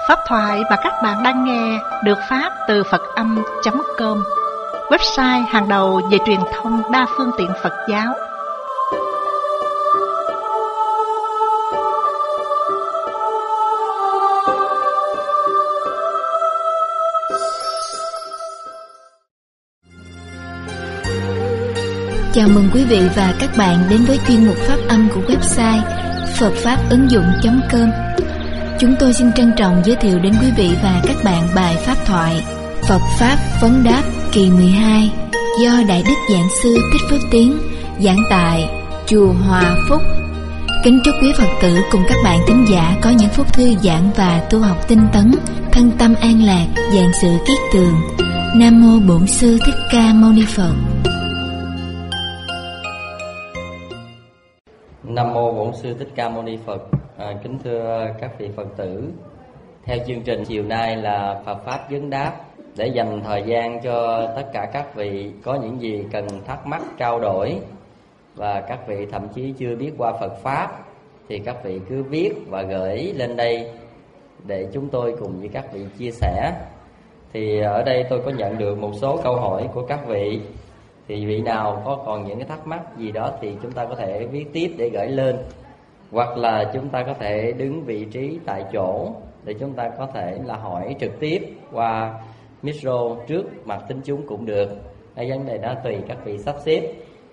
Pháp thoại mà các bạn đang nghe được phát từ Phật-âm.com, website hàng đầu về truyền thông đa phương tiện Phật giáo. Chào mừng quý vị và các bạn đến với chuyên mục Pháp âm của website phậtfáp-ứng-dụng.com. Chúng tôi xin trân trọng giới thiệu đến quý vị và các bạn bài Pháp thoại Phật Pháp Vấn Đáp kỳ 12 do Đại Đức Giảng Sư Thích Phước Tiến giảng tại Chùa Hòa Phúc. Kính chúc quý Phật tử cùng các bạn thính giả có những phút thư giãn và tu học tinh tấn, thân tâm an lạc, vạn sự kiết tường. Nam mô Bổn Sư Thích Ca Mâu Ni Phật. Nam mô Bổn Sư Thích Ca Mâu Ni Phật. Kính thưa các vị Phật tử, theo chương trình chiều nay là Phật Pháp Vấn Đáp, để dành thời gian cho tất cả các vị có những gì cần thắc mắc trao đổi, và các vị thậm chí chưa biết qua Phật Pháp thì các vị cứ viết và gửi lên đây để chúng tôi cùng với các vị chia sẻ. Thì ở đây tôi có nhận được một số câu hỏi của các vị. Thì vị nào có còn những cái thắc mắc gì đó thì chúng ta có thể viết tiếp để gửi lên, hoặc là chúng ta có thể đứng vị trí tại chỗ để chúng ta có thể là hỏi trực tiếp qua micro trước mặt thính chúng cũng được. Cái vấn đề đó tùy các vị sắp xếp.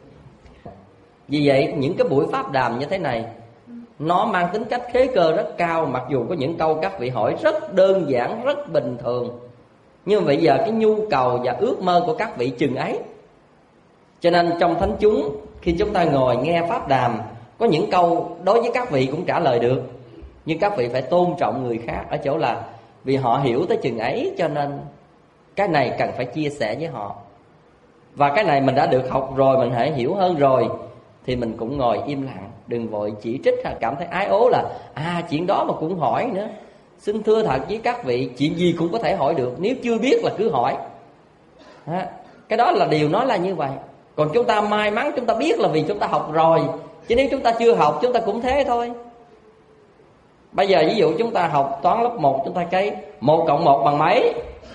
Vì vậy những cái buổi pháp đàm như thế này nó mang tính cách khế cơ rất cao, mặc dù có những câu các vị hỏi rất đơn giản, rất bình thường, nhưng bây giờ cái nhu cầu và ước mơ của các vị chừng ấy. Cho nên trong thánh chúng, khi chúng ta ngồi nghe pháp đàm, có những câu đối với các vị cũng trả lời được, nhưng các vị phải tôn trọng người khác ở chỗ là vì họ hiểu tới chừng ấy, cho nên cái này cần phải chia sẻ với họ. Và cái này mình đã được học rồi, mình hãy hiểu hơn rồi, thì mình cũng ngồi im lặng, đừng vội chỉ trích hay cảm thấy ái ố là chuyện đó mà cũng hỏi nữa. Xin thưa thật với các vị, chuyện gì cũng có thể hỏi được, nếu chưa biết là cứ hỏi. Cái đó là điều nói là như vậy. Còn chúng ta may mắn chúng ta biết là vì chúng ta học rồi, chứ nếu chúng ta chưa học chúng ta cũng thế thôi. Bây giờ ví dụ chúng ta học toán lớp 1, chúng ta cái 1 cộng 1 bằng mấy?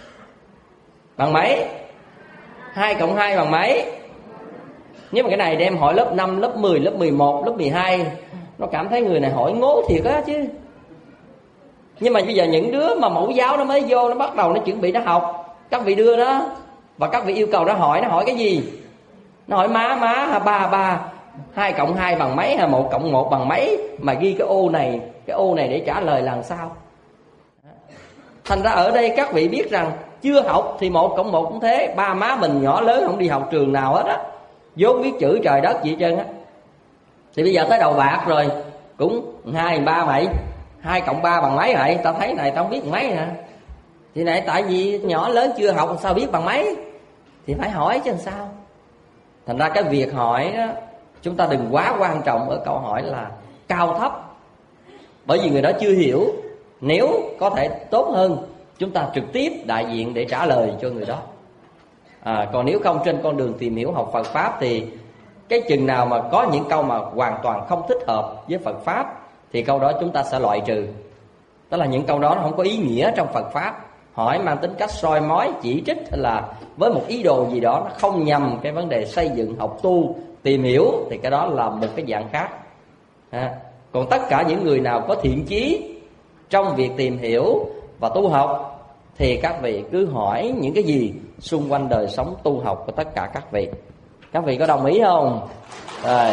Bằng mấy? 2 cộng 2 bằng mấy? Nhưng mà cái này đem hỏi lớp 5, lớp 10, lớp 11, lớp 12, nó cảm thấy người này hỏi ngố thiệt á chứ. Nhưng mà bây giờ những đứa mà mẫu giáo nó mới vô, nó bắt đầu nó chuẩn bị nó học, các vị đưa đó, và các vị yêu cầu nó hỏi cái gì? Nó hỏi má ba 2 cộng 2 bằng mấy, hay 1 cộng 1 bằng mấy, mà ghi cái ô này để trả lời làm sao? Thành ra ở đây các vị biết rằng chưa học thì 1 cộng 1 cũng thế. Ba má mình nhỏ lớn không đi học trường nào hết á, vốn biết chữ trời đất gì hết trơn á. Thì bây giờ tới đầu bạc rồi cũng 2, 3 vậy, 2 cộng 3 bằng mấy vậy? Tao thấy này tao không biết mấy nè. Thì này tại vì nhỏ lớn chưa học sao biết bằng mấy? Thì phải hỏi chứ làm sao. Thành ra cái việc hỏi đó, chúng ta đừng quá quan trọng ở câu hỏi là cao thấp, bởi vì người đó chưa hiểu. Nếu có thể tốt hơn, chúng ta trực tiếp đại diện để trả lời cho người đó. Còn nếu không, trên con đường tìm hiểu học Phật Pháp thì cái chừng nào mà có những câu mà hoàn toàn không thích hợp với Phật Pháp thì câu đó chúng ta sẽ loại trừ. Đó là những câu đó nó không có ý nghĩa trong Phật Pháp. Hỏi mang tính cách soi mói, chỉ trích, hay là với một ý đồ gì đó nó không nhằm cái vấn đề xây dựng, học tu, tìm hiểu, thì cái đó là một cái dạng khác. Còn tất cả những người nào có thiện chí trong việc tìm hiểu và tu học thì các vị cứ hỏi những cái gì xung quanh đời sống tu học của tất cả các vị. Các vị có đồng ý không? Rồi.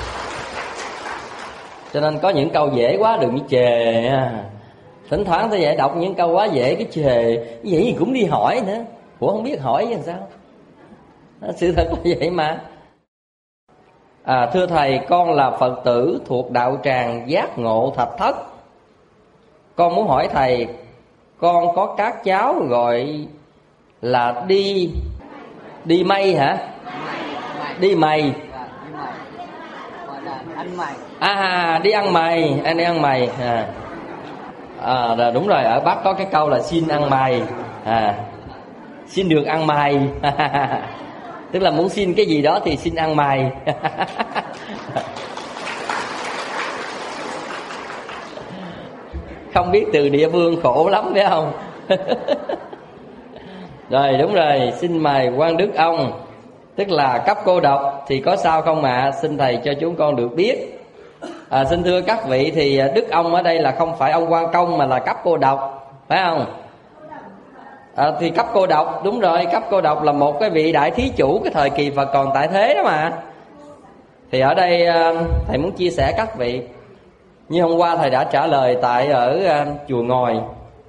Cho nên có những câu dễ quá đừng chề. Thỉnh thoảng tôi dạy đọc những câu quá dễ cái chề, cái gì cũng đi hỏi nữa. Ủa không biết hỏi làm sao? Sự thật là vậy mà. Thưa thầy, con là Phật tử thuộc đạo tràng Giác Ngộ Thạch Thất. Con muốn hỏi thầy, con có các cháu gọi là đi mây hả? Đi mày. Đi ăn mày, anh đi ăn mày. Đúng rồi, ở Bắc có cái câu là xin ăn mày. Xin được ăn mày. Tức là muốn xin cái gì đó thì xin ăn mày. Không biết từ địa phương khổ lắm phải không? Rồi đúng rồi, xin mời Quang Đức ông, tức là cấp cô độc thì có sao không ạ? Xin thầy cho chúng con được biết. Xin thưa các vị, thì Đức ông ở đây là không phải ông Quan Công mà là cấp cô độc, phải không? Thì cấp cô độc, đúng rồi, cấp cô độc là một cái vị đại thí chủ cái thời kỳ Phật còn tại thế đó mà. Thì ở đây thầy muốn chia sẻ các vị, như hôm qua thầy đã trả lời tại ở chùa Ngòi.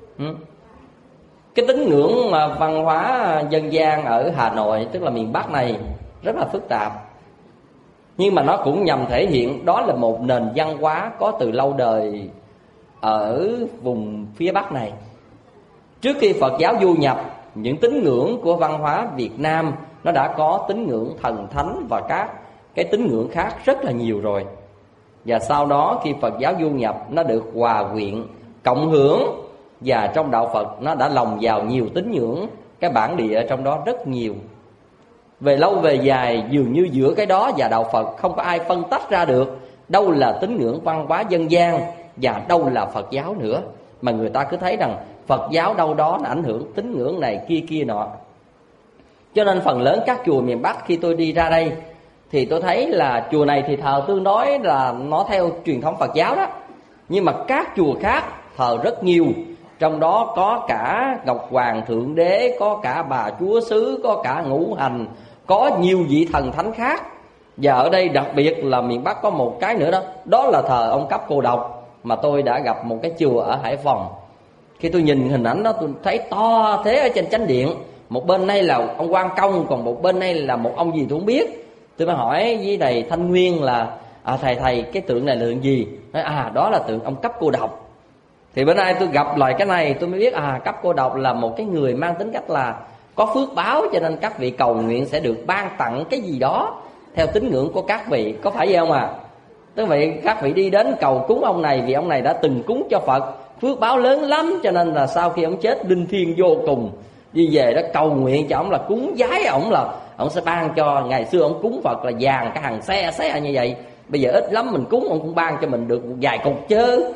Cái tín ngưỡng mà văn hóa dân gian ở Hà Nội, tức là miền Bắc này, rất là phức tạp. Nhưng mà nó cũng nhằm thể hiện đó là một nền văn hóa có từ lâu đời ở vùng phía Bắc này. Trước khi Phật giáo du nhập, những tín ngưỡng của văn hóa Việt Nam nó đã có tín ngưỡng thần thánh và các cái tín ngưỡng khác rất là nhiều rồi. Và sau đó khi Phật giáo du nhập, nó được hòa quyện, cộng hưởng, và trong đạo Phật nó đã lồng vào nhiều tín ngưỡng, cái bản địa trong đó rất nhiều. Về lâu về dài, dường như giữa cái đó và đạo Phật không có ai phân tách ra được đâu là tín ngưỡng văn hóa dân gian và đâu là Phật giáo nữa. Mà người ta cứ thấy rằng Phật giáo đâu đó nó ảnh hưởng tín ngưỡng này kia nọ. Cho nên phần lớn các chùa miền Bắc khi tôi đi ra đây thì tôi thấy là chùa này thì thờ tương đối là nó theo truyền thống Phật giáo đó. Nhưng mà các chùa khác thờ rất nhiều. Trong đó có cả Ngọc Hoàng Thượng Đế, có cả Bà Chúa Xứ, có cả Ngũ Hành, có nhiều vị thần thánh khác. Và ở đây đặc biệt là miền Bắc có một cái nữa đó, đó là thờ ông Cấp Cô Độc. Mà tôi đã gặp một cái chùa ở Hải Phòng. Khi tôi nhìn hình ảnh đó tôi thấy to thế ở trên chánh điện. Một bên đây là ông Quan Công, còn một bên đây là một ông gì tôi không biết. Tôi mới hỏi với thầy Thanh Nguyên là thầy cái tượng này là tượng gì? Nói đó là tượng ông Cấp Cô Độc. Thì bữa nay tôi gặp lại cái này tôi mới biết Cấp Cô Độc là một cái người mang tính cách là có phước báo, cho nên các vị cầu nguyện sẽ được ban tặng cái gì đó theo tín ngưỡng của các vị, có phải vậy không ạ? Tức vậy các vị đi đến cầu cúng ông này vì ông này đã từng cúng cho Phật, phước báo lớn lắm, cho nên là sau khi ông chết linh thiêng vô cùng, đi về đó cầu nguyện cho ông là cúng giái ông, là ông sẽ ban cho. Ngày xưa ông cúng Phật là vàng cái hàng xe như vậy, bây giờ ít lắm mình cúng ông cũng ban cho mình được vài cục chứ.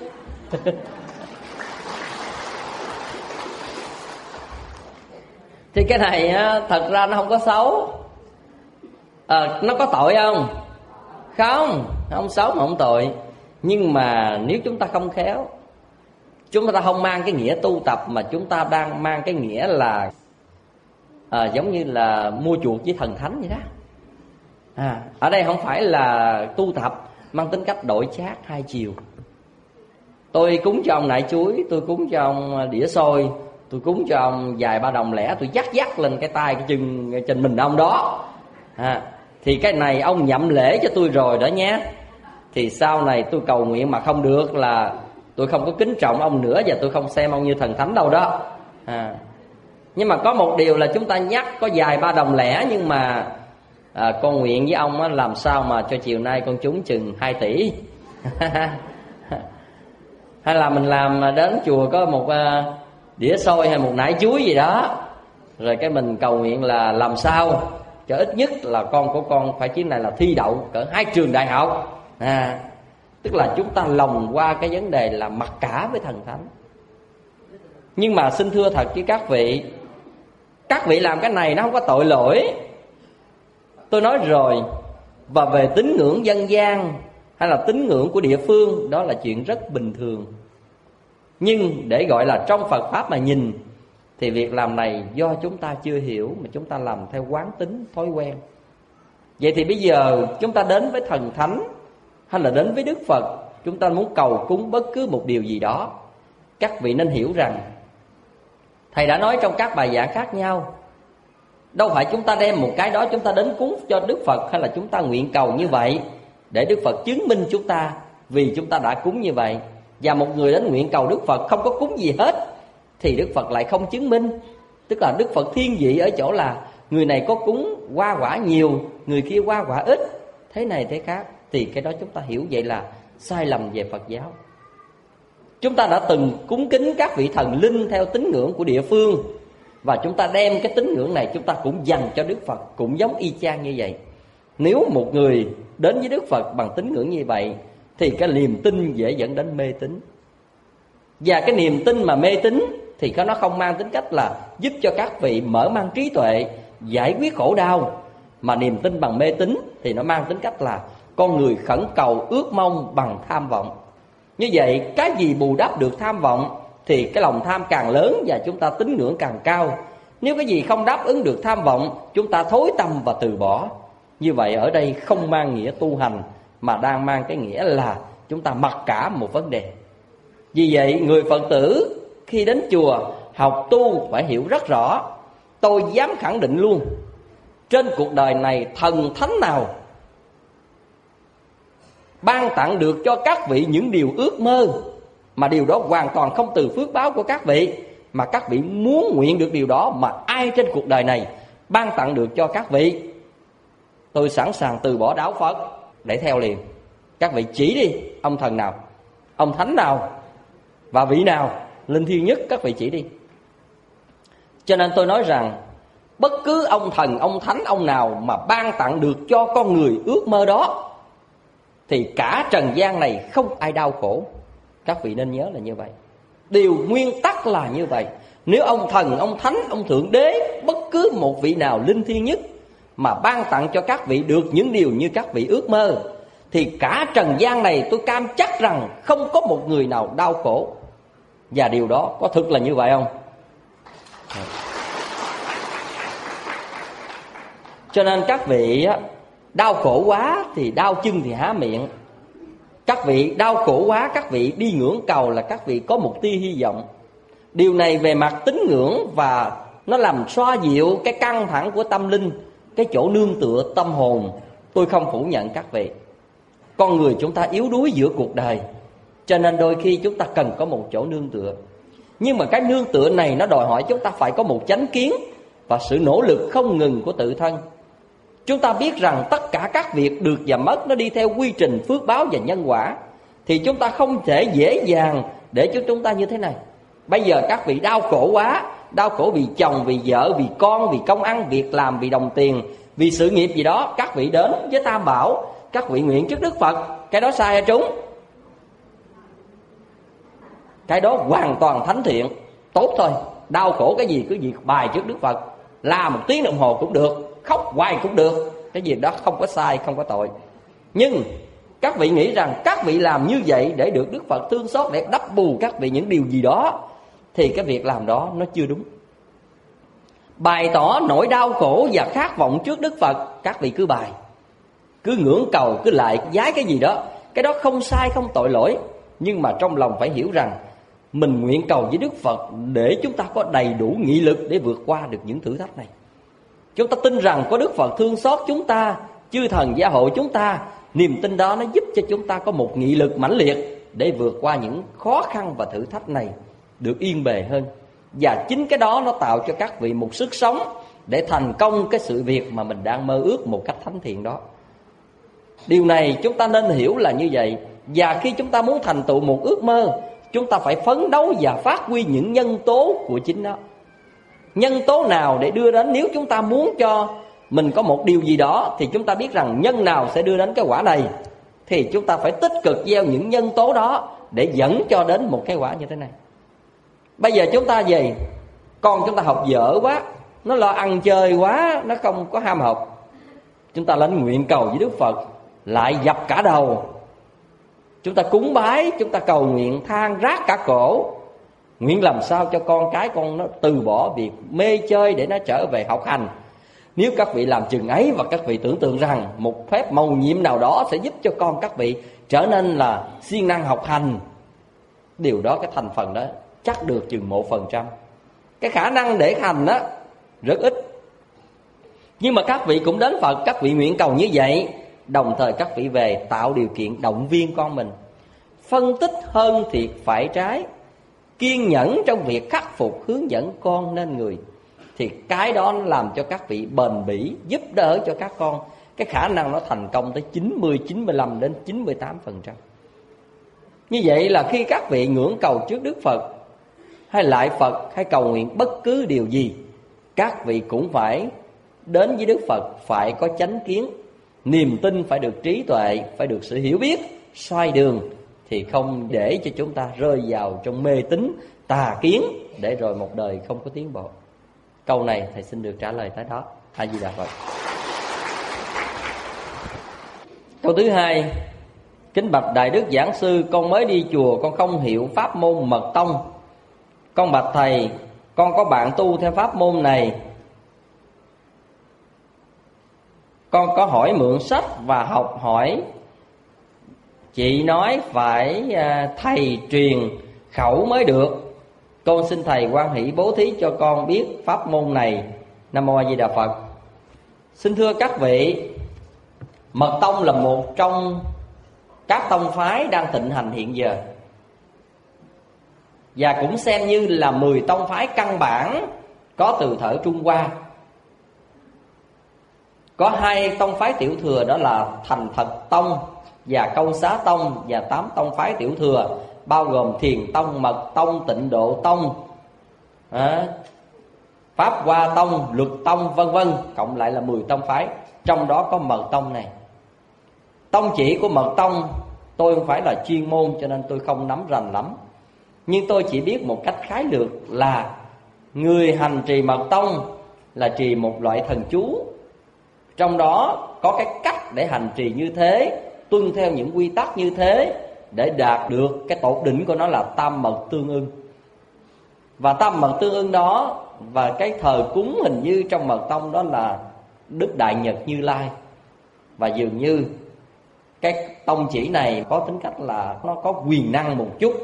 Thì cái này thật ra nó không có xấu. Nó có tội không? Không xấu mà không tội. Nhưng mà nếu chúng ta không khéo, chúng ta không mang cái nghĩa tu tập, mà chúng ta đang mang cái nghĩa là giống như là mua chuộc với thần thánh vậy đó. Ở đây không phải là tu tập mang tính cách đổi chác hai chiều. Tôi cúng cho ông nại chuối, tôi cúng cho ông đĩa xôi, tôi cúng cho ông vài ba đồng lẻ, tôi dắt lên cái tay cái chân trên mình ông đó. Thì cái này ông nhậm lễ cho tôi rồi đó nhé. Thì sau này tôi cầu nguyện mà không được là tôi không có kính trọng ông nữa, và tôi không xem ông như thần thánh đâu đó. Nhưng mà có một điều là chúng ta nhắc có vài ba đồng lẻ, nhưng mà con nguyện với ông làm sao mà cho chiều nay con trúng chừng 2 tỷ. Hay là mình làm đến chùa có một đĩa xôi hay một nải chuối gì đó, rồi cái mình cầu nguyện là làm sao cho ít nhất là con của con phải chuyến này là thi đậu cỡ 2 trường đại học. Tức là chúng ta lồng qua cái vấn đề là mặc cả với thần thánh. Nhưng mà xin thưa thật với các vị làm cái này nó không có tội lỗi. Tôi nói rồi. Và về tín ngưỡng dân gian hay là tín ngưỡng của địa phương, đó là chuyện rất bình thường. Nhưng để gọi là trong Phật Pháp mà nhìn, thì việc làm này do chúng ta chưa hiểu, mà chúng ta làm theo quán tính, thói quen. Vậy thì bây giờ chúng ta đến với thần thánh hay là đến với Đức Phật, chúng ta muốn cầu cúng bất cứ một điều gì đó, các vị nên hiểu rằng thầy đã nói trong các bài giảng khác nhau, đâu phải chúng ta đem một cái đó chúng ta đến cúng cho Đức Phật, hay là chúng ta nguyện cầu như vậy để Đức Phật chứng minh chúng ta vì chúng ta đã cúng như vậy. Và một người đến nguyện cầu Đức Phật không có cúng gì hết thì Đức Phật lại không chứng minh. Tức là Đức Phật thiên vị ở chỗ là người này có cúng hoa quả nhiều, người kia hoa quả ít, thế này thế khác. Thì cái đó chúng ta hiểu vậy là sai lầm về Phật giáo. Chúng ta đã từng cúng kính các vị thần linh theo tín ngưỡng của địa phương, và chúng ta đem cái tín ngưỡng này chúng ta cũng dành cho Đức Phật, cũng giống y chang như vậy. Nếu một người đến với Đức Phật bằng tín ngưỡng như vậy thì cái niềm tin dễ dẫn đến mê tín. Và cái niềm tin mà mê tín thì nó không mang tính cách là giúp cho các vị mở mang trí tuệ, giải quyết khổ đau. Mà niềm tin bằng mê tín thì nó mang tính cách là con người khẩn cầu ước mong bằng tham vọng. Như vậy cái gì bù đắp được tham vọng thì cái lòng tham càng lớn và chúng ta tín ngưỡng càng cao. Nếu cái gì không đáp ứng được tham vọng, chúng ta thối tâm và từ bỏ. Như vậy ở đây không mang nghĩa tu hành, mà đang mang cái nghĩa là chúng ta mặc cảm một vấn đề. Vì vậy người Phật tử khi đến chùa học tu phải hiểu rất rõ. Tôi dám khẳng định luôn, trên cuộc đời này thần thánh nào ban tặng được cho các vị những điều ước mơ, mà điều đó hoàn toàn không từ phước báo của các vị, mà các vị muốn nguyện được điều đó, mà ai trên cuộc đời này ban tặng được cho các vị? Tôi sẵn sàng từ bỏ đạo Phật để theo liền. Các vị chỉ đi, ông thần nào, ông thánh nào, và vị nào linh thiêng nhất, các vị chỉ đi. Cho nên tôi nói rằng bất cứ ông thần, ông thánh, ông nào mà ban tặng được cho con người ước mơ đó thì cả trần gian này không ai đau khổ. Các vị nên nhớ là như vậy. Điều nguyên tắc là như vậy. Nếu ông thần, ông thánh, ông thượng đế, bất cứ một vị nào linh thiêng nhất mà ban tặng cho các vị được những điều như các vị ước mơ, thì cả trần gian này tôi cam chắc rằng không có một người nào đau khổ. Và điều đó có thực là như vậy không? Cho nên các vị đau khổ quá thì đau chân thì há miệng. Các vị đau khổ quá, các vị đi ngưỡng cầu là các vị có một tia hy vọng. Điều này về mặt tín ngưỡng và nó làm xoa dịu cái căng thẳng của tâm linh, cái chỗ nương tựa tâm hồn. Tôi không phủ nhận các vị. Con người chúng ta yếu đuối giữa cuộc đời, cho nên đôi khi chúng ta cần có một chỗ nương tựa. Nhưng mà cái nương tựa này nó đòi hỏi chúng ta phải có một chánh kiến và sự nỗ lực không ngừng của tự thân. Chúng ta biết rằng tất cả các việc được và mất nó đi theo quy trình phước báo và nhân quả, thì chúng ta không thể dễ dàng để cho chúng ta như thế này. Bây giờ các vị đau khổ quá, đau khổ vì chồng, vì vợ, vì con, vì công ăn, việc làm, vì đồng tiền, vì sự nghiệp gì đó. Các vị đến với Tam Bảo, các vị nguyện trước Đức Phật. Cái đó sai hay trúng? Cái đó hoàn toàn thánh thiện, tốt thôi. Đau khổ cái gì cứ việc bài trước Đức Phật, la 1 tiếng đồng hồ cũng được, khóc hoài cũng được. Cái việc đó không có sai, không có tội. Nhưng các vị nghĩ rằng các vị làm như vậy để được Đức Phật thương xót, để đắp bù các vị những điều gì đó, thì cái việc làm đó nó chưa đúng. Bày tỏ nỗi đau khổ và khát vọng trước Đức Phật, các vị cứ bài, cứ ngưỡng cầu, cứ lại giái cái gì đó. Cái đó không sai, không tội lỗi. Nhưng mà trong lòng phải hiểu rằng mình nguyện cầu với Đức Phật để chúng ta có đầy đủ nghị lực để vượt qua được những thử thách này. Chúng ta tin rằng có Đức Phật thương xót chúng ta, chư thần gia hộ chúng ta. Niềm tin đó nó giúp cho chúng ta có một nghị lực mãnh liệt để vượt qua những khó khăn và thử thách này được yên bề hơn. Và chính cái đó nó tạo cho các vị một sức sống để thành công cái sự việc mà mình đang mơ ước một cách thánh thiện đó. Điều này chúng ta nên hiểu là như vậy. Và khi chúng ta muốn thành tựu một ước mơ, chúng ta phải phấn đấu và phát huy những nhân tố của chính nó. Nhân tố nào để đưa đến, nếu chúng ta muốn cho mình có một điều gì đó, thì chúng ta biết rằng nhân nào sẽ đưa đến cái quả này, thì chúng ta phải tích cực gieo những nhân tố đó để dẫn cho đến một cái quả như thế này. Bây giờ chúng ta về, con chúng ta học dở quá, nó lo ăn chơi quá, nó không có ham học. Chúng ta lên nguyện cầu với Đức Phật, lại dập cả đầu. Chúng ta cúng bái, chúng ta cầu nguyện than rát cả cổ, nguyện làm sao cho con cái con nó từ bỏ việc mê chơi để nó trở về học hành. Nếu các vị làm chừng ấy và các vị tưởng tượng rằng một phép mầu nhiệm nào đó sẽ giúp cho con các vị trở nên là siêng năng học hành, điều đó cái thành phần đó chắc được chừng 1%. Cái khả năng để hành đó rất ít. Nhưng mà các vị cũng đến Phật, các vị nguyện cầu như vậy, đồng thời các vị về tạo điều kiện động viên con mình, phân tích hơn thiệt phải trái, kiên nhẫn trong việc khắc phục, hướng dẫn con nên người. Thì cái đó nó làm cho các vị bền bỉ, giúp đỡ cho các con. Cái khả năng nó thành công tới 90, 95 đến 98%. Như vậy là khi các vị ngưỡng cầu trước Đức Phật, hay lại Phật, hay cầu nguyện bất cứ điều gì, các vị cũng phải đến với Đức Phật, phải có chánh kiến. Niềm tin phải được trí tuệ, phải được sự hiểu biết, soi đường, thì không để cho chúng ta rơi vào trong mê tín tà kiến, để rồi một đời không có tiến bộ. Câu này thầy xin được trả lời tới đó. A Di Đà Phật. Câu thứ hai: kính bạch Đại Đức Giảng Sư, con mới đi chùa, con không hiểu pháp môn mật tông. Con bạch thầy, con có bạn tu theo pháp môn này, con có hỏi mượn sách và học hỏi. Chị nói phải thầy truyền khẩu mới được. Con xin thầy hoan hỷ bố thí cho con biết pháp môn này. Nam Mô A Di Đà Phật. Xin thưa các vị, mật tông là một trong các tông phái đang thịnh hành hiện giờ, và cũng xem như là 10 tông phái căn bản có từ thời Trung Hoa. Có 2 tông phái tiểu thừa, đó là Thành Thật Tông và Câu Xá Tông, và 8 tông phái tiểu thừa bao gồm Thiền Tông, Mật Tông, Tịnh Độ Tông, Pháp Hoa Tông, Luật Tông, vân vân, cộng lại là 10 tông phái. Trong đó có Mật Tông này. Tông chỉ của Mật Tông tôi không phải là chuyên môn, cho nên tôi không nắm rành lắm, nhưng tôi chỉ biết một cách khái lược là người hành trì Mật Tông là trì một loại thần chú. Trong đó có cái cách để hành trì như thế, tuân theo những quy tắc như thế, để đạt được cái tột đỉnh của nó là tam mật tương ưng. Và tam mật tương ưng đó, và cái thờ cúng hình như trong Mật Tông đó là Đức Đại Nhật Như Lai. Và dường như cái tông chỉ này có tính cách là nó có quyền năng một chút,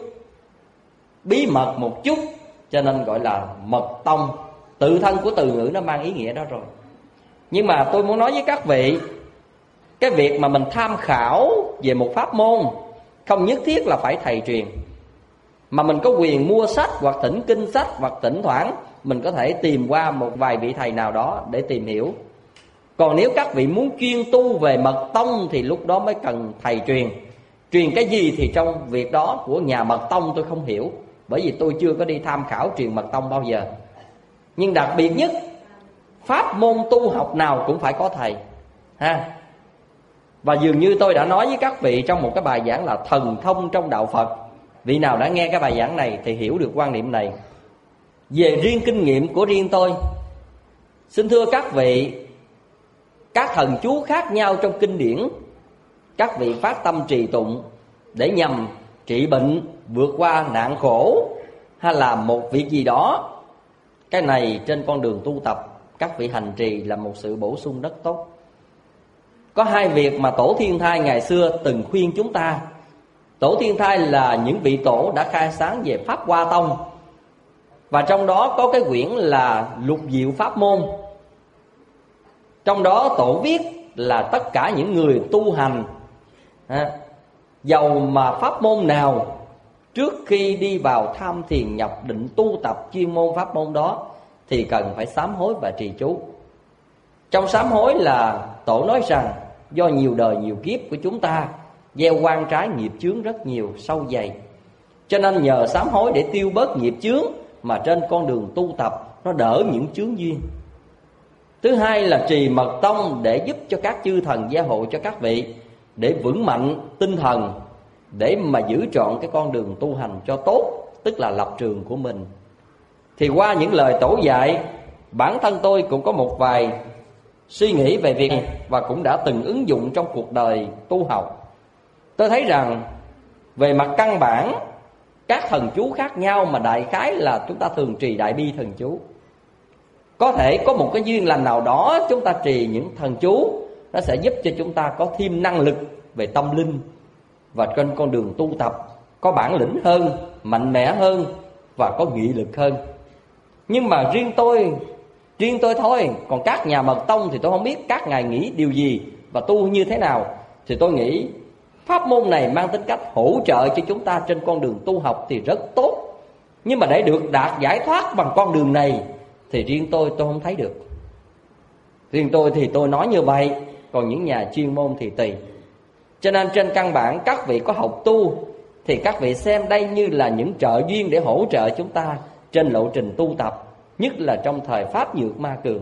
bí mật một chút, cho nên gọi là Mật Tông. Tự thân của từ ngữ nó mang ý nghĩa đó rồi. Nhưng mà tôi muốn nói với các vị, cái việc mà mình tham khảo về một pháp môn không nhất thiết là phải thầy truyền, mà mình có quyền mua sách hoặc thỉnh kinh sách, hoặc thỉnh thoảng mình có thể tìm qua một vài vị thầy nào đó để tìm hiểu. Còn nếu các vị muốn chuyên tu về Mật Tông thì lúc đó mới cần thầy truyền. Truyền cái gì thì trong việc đó của nhà Mật Tông tôi không hiểu, bởi vì tôi chưa có đi tham khảo truyền Mật Tông bao giờ. Nhưng đặc biệt nhất, pháp môn tu học nào cũng phải có thầy ha. Và dường như tôi đã nói với các vị trong một cái bài giảng là thần thông trong đạo Phật. Vị nào đã nghe cái bài giảng này thì hiểu được quan niệm này. Về riêng kinh nghiệm của riêng tôi, xin thưa các vị, các thần chú khác nhau trong kinh điển, các vị phát tâm trì tụng để nhằm trị bệnh, vượt qua nạn khổ, hay là một việc gì đó, cái này trên con đường tu tập các vị hành trì là một sự bổ sung rất tốt. Có 2 việc mà Tổ Thiên Thai ngày xưa từng khuyên chúng ta. Tổ Thiên Thai là những vị tổ đã khai sáng về Pháp Hoa Tông, và trong đó có cái quyển là Lục Diệu Pháp Môn. Trong đó tổ viết là tất cả những người tu hành, dầu mà pháp môn nào, trước khi đi vào tham thiền nhập định tu tập chuyên môn pháp môn đó thì cần phải sám hối và trì chú. Trong sám hối là tổ nói rằng do nhiều đời nhiều kiếp của chúng ta gieo oan trái nghiệp chướng rất nhiều, sâu dày, cho nên nhờ sám hối để tiêu bớt nghiệp chướng mà trên con đường tu tập nó đỡ những chướng duyên. Thứ hai là trì Mật Tông để giúp cho các chư thần gia hộ cho các vị, để vững mạnh tinh thần, để mà giữ trọn cái con đường tu hành cho tốt, tức là lập trường của mình. Thì qua những lời tổ dạy, bản thân tôi cũng có một vài suy nghĩ về việc này, và cũng đã từng ứng dụng trong cuộc đời tu học. Tôi thấy rằng về mặt căn bản, các thần chú khác nhau, mà đại khái là chúng ta thường trì Đại Bi thần chú. Có thể có một cái duyên lành nào đó chúng ta trì những thần chú, nó sẽ giúp cho chúng ta có thêm năng lực về tâm linh, và trên con đường tu tập có bản lĩnh hơn, mạnh mẽ hơn, và có nghị lực hơn. Nhưng mà riêng tôi thôi, còn các nhà Mật Tông thì tôi không biết các ngài nghĩ điều gì và tu như thế nào. Thì tôi nghĩ pháp môn này mang tính cách hỗ trợ cho chúng ta trên con đường tu học thì rất tốt. Nhưng mà để được đạt giải thoát bằng con đường này thì riêng tôi không thấy được. Riêng tôi thì tôi nói như vậy, còn những nhà chuyên môn thì tùy. Cho nên trên căn bản các vị có học tu thì các vị xem đây như là những trợ duyên để hỗ trợ chúng ta trên lộ trình tu tập, nhất là trong thời Pháp nhược ma cường.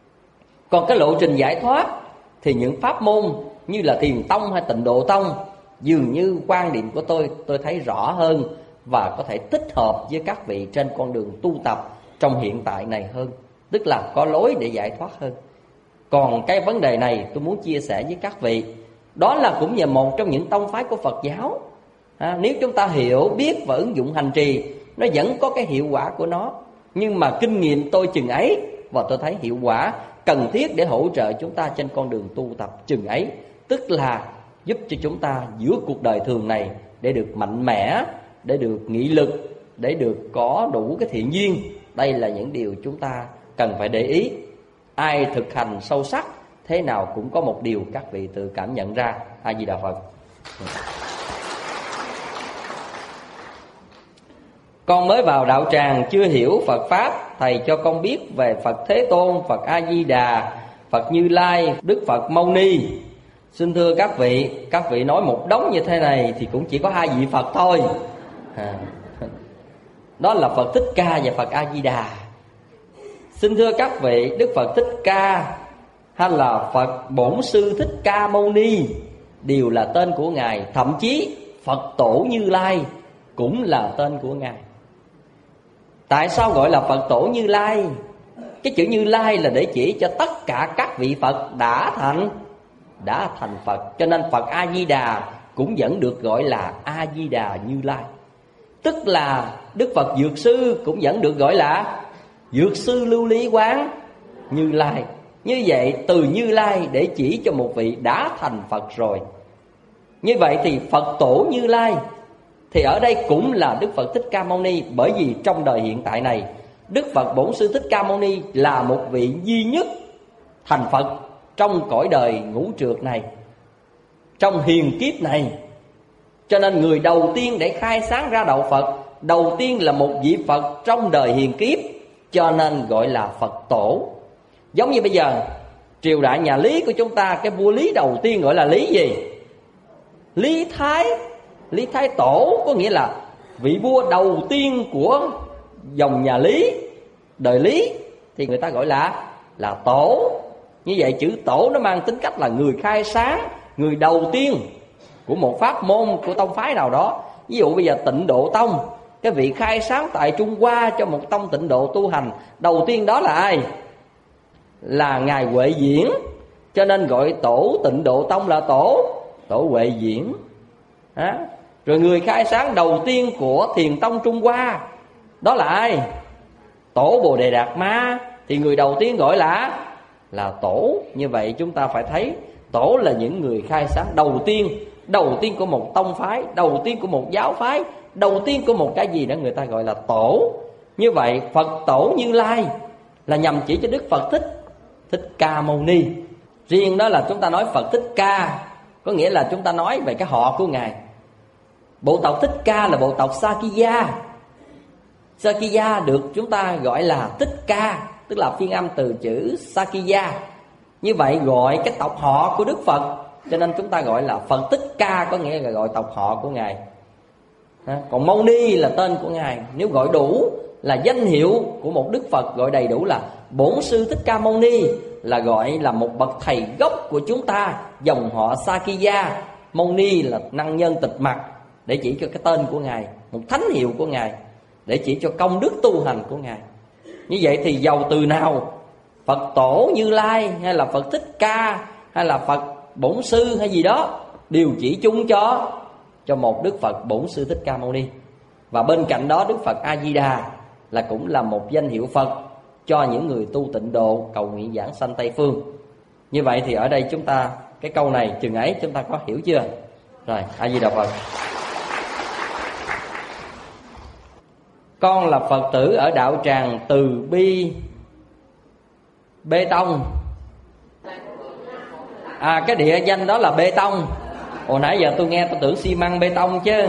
Còn cái lộ trình giải thoát thì những pháp môn như là Thiền Tông hay Tịnh Độ Tông dường như quan điểm của tôi thấy rõ hơn và có thể thích hợp với các vị trên con đường tu tập trong hiện tại này hơn, tức là có lối để giải thoát hơn. Còn cái vấn đề này tôi muốn chia sẻ với các vị, đó là cũng là một trong những tông phái của Phật giáo. Nếu chúng ta hiểu, biết và ứng dụng hành trì, nó vẫn có cái hiệu quả của nó. Nhưng mà kinh nghiệm tôi chừng ấy, và tôi thấy hiệu quả cần thiết để hỗ trợ chúng ta trên con đường tu tập chừng ấy, tức là giúp cho chúng ta giữa cuộc đời thường này để được mạnh mẽ, để được nghị lực, để được có đủ cái thiện duyên. Đây là những điều chúng ta cần phải để ý. Ai thực hành sâu sắc, thế nào cũng có một điều các vị tự cảm nhận ra. A Di Đà Phật. Con mới vào đạo tràng, chưa hiểu Phật Pháp. Thầy cho con biết về Phật Thế Tôn, Phật A Di Đà, Phật Như Lai, Đức Phật Mâu Ni. Xin thưa các vị nói một đống như thế này thì cũng chỉ có 2 vị Phật thôi. Đó là Phật Thích Ca và Phật A Di Đà. Xin thưa các vị, Đức Phật Thích Ca hay là Phật Bổn Sư Thích Ca Mâu Ni đều là tên của Ngài. Thậm chí Phật Tổ Như Lai cũng là tên của Ngài. Tại sao gọi là Phật Tổ Như Lai? Cái chữ Như Lai là để chỉ cho tất cả các vị Phật đã thành Phật. Cho nên Phật A Di Đà cũng vẫn được gọi là A Di Đà Như Lai. Tức là Đức Phật Dược Sư cũng vẫn được gọi là Dược Sư Lưu Lý Quán Như Lai. Như vậy từ Như Lai để chỉ cho một vị đã thành Phật rồi. Như vậy thì Phật Tổ Như Lai thì ở đây cũng là Đức Phật Thích Ca Mâu Ni. Bởi vì trong đời hiện tại này, Đức Phật Bổn Sư Thích Ca Mâu Ni là một vị duy nhất thành Phật trong cõi đời ngũ trược này, trong hiền kiếp này. Cho nên người đầu tiên để khai sáng ra đạo Phật, đầu tiên là một vị Phật trong đời hiền kiếp, cho nên gọi là Phật Tổ. Giống như bây giờ triều đại nhà Lý của chúng ta, cái vua Lý đầu tiên gọi là Lý gì? Lý Thái Tổ, có nghĩa là vị vua đầu tiên của dòng nhà Lý, đời Lý, thì người ta gọi là Tổ. Như vậy chữ Tổ nó mang tính cách là người khai sáng, người đầu tiên của một pháp môn, của tông phái nào đó. Ví dụ bây giờ Tịnh Độ Tông, cái vị khai sáng tại Trung Hoa cho một tông tịnh độ tu hành đầu tiên đó là ai? Là Ngài Huệ Diễn. Cho nên gọi tổ Tịnh Độ Tông là Tổ Huệ Diễn. Rồi người khai sáng đầu tiên của Thiền Tông Trung Hoa đó là ai? Tổ Bồ Đề Đạt Ma. Thì người đầu tiên gọi là Tổ. Như vậy chúng ta phải thấy Tổ là những người khai sáng đầu tiên của một tông phái, đầu tiên của một giáo phái, đầu tiên của một cái gì đó người ta gọi là Tổ. Như vậy Phật Tổ Như Lai là nhằm chỉ cho Đức Phật Thích Ca Mâu Ni. Riêng đó là chúng ta nói Phật Thích Ca, có nghĩa là chúng ta nói về cái họ của Ngài. Bộ tộc Thích Ca là bộ tộc Sakya. Sakya được chúng ta gọi là Thích Ca, tức là phiên âm từ chữ Sakya. Như vậy gọi cái tộc họ của Đức Phật, cho nên chúng ta gọi là Phật Thích Ca, có nghĩa là gọi tộc họ của Ngài. Còn Mâu Ni là tên của Ngài. Nếu gọi đủ là danh hiệu của một Đức Phật, gọi đầy đủ là Bổn Sư Thích Ca Mâu Ni, là gọi là một bậc thầy gốc của chúng ta, dòng họ Sakya. Mâu Ni là năng nhân tịch mặc, để chỉ cho cái tên của Ngài, một thánh hiệu của Ngài, để chỉ cho công đức tu hành của Ngài. Như vậy thì dầu từ nào, Phật Tổ Như Lai hay là Phật Thích Ca hay là Phật Bổn Sư hay gì đó, đều chỉ chung cho một Đức Phật Bổn Sư Thích Ca Mâu Ni. Và bên cạnh đó Đức Phật A Di Đà là cũng là một danh hiệu Phật cho những người tu tịnh độ cầu nguyện giảng sanh Tây Phương. Như vậy thì ở đây chúng ta, cái câu này chừng ấy chúng ta có hiểu chưa? Rồi, A Di Đà Phật. Con là Phật tử ở đạo tràng Từ Bi Bê Tông. Cái địa danh đó là Bê Tông. Hồi nãy giờ tôi nghe tôi tưởng xi măng bê tông chứ.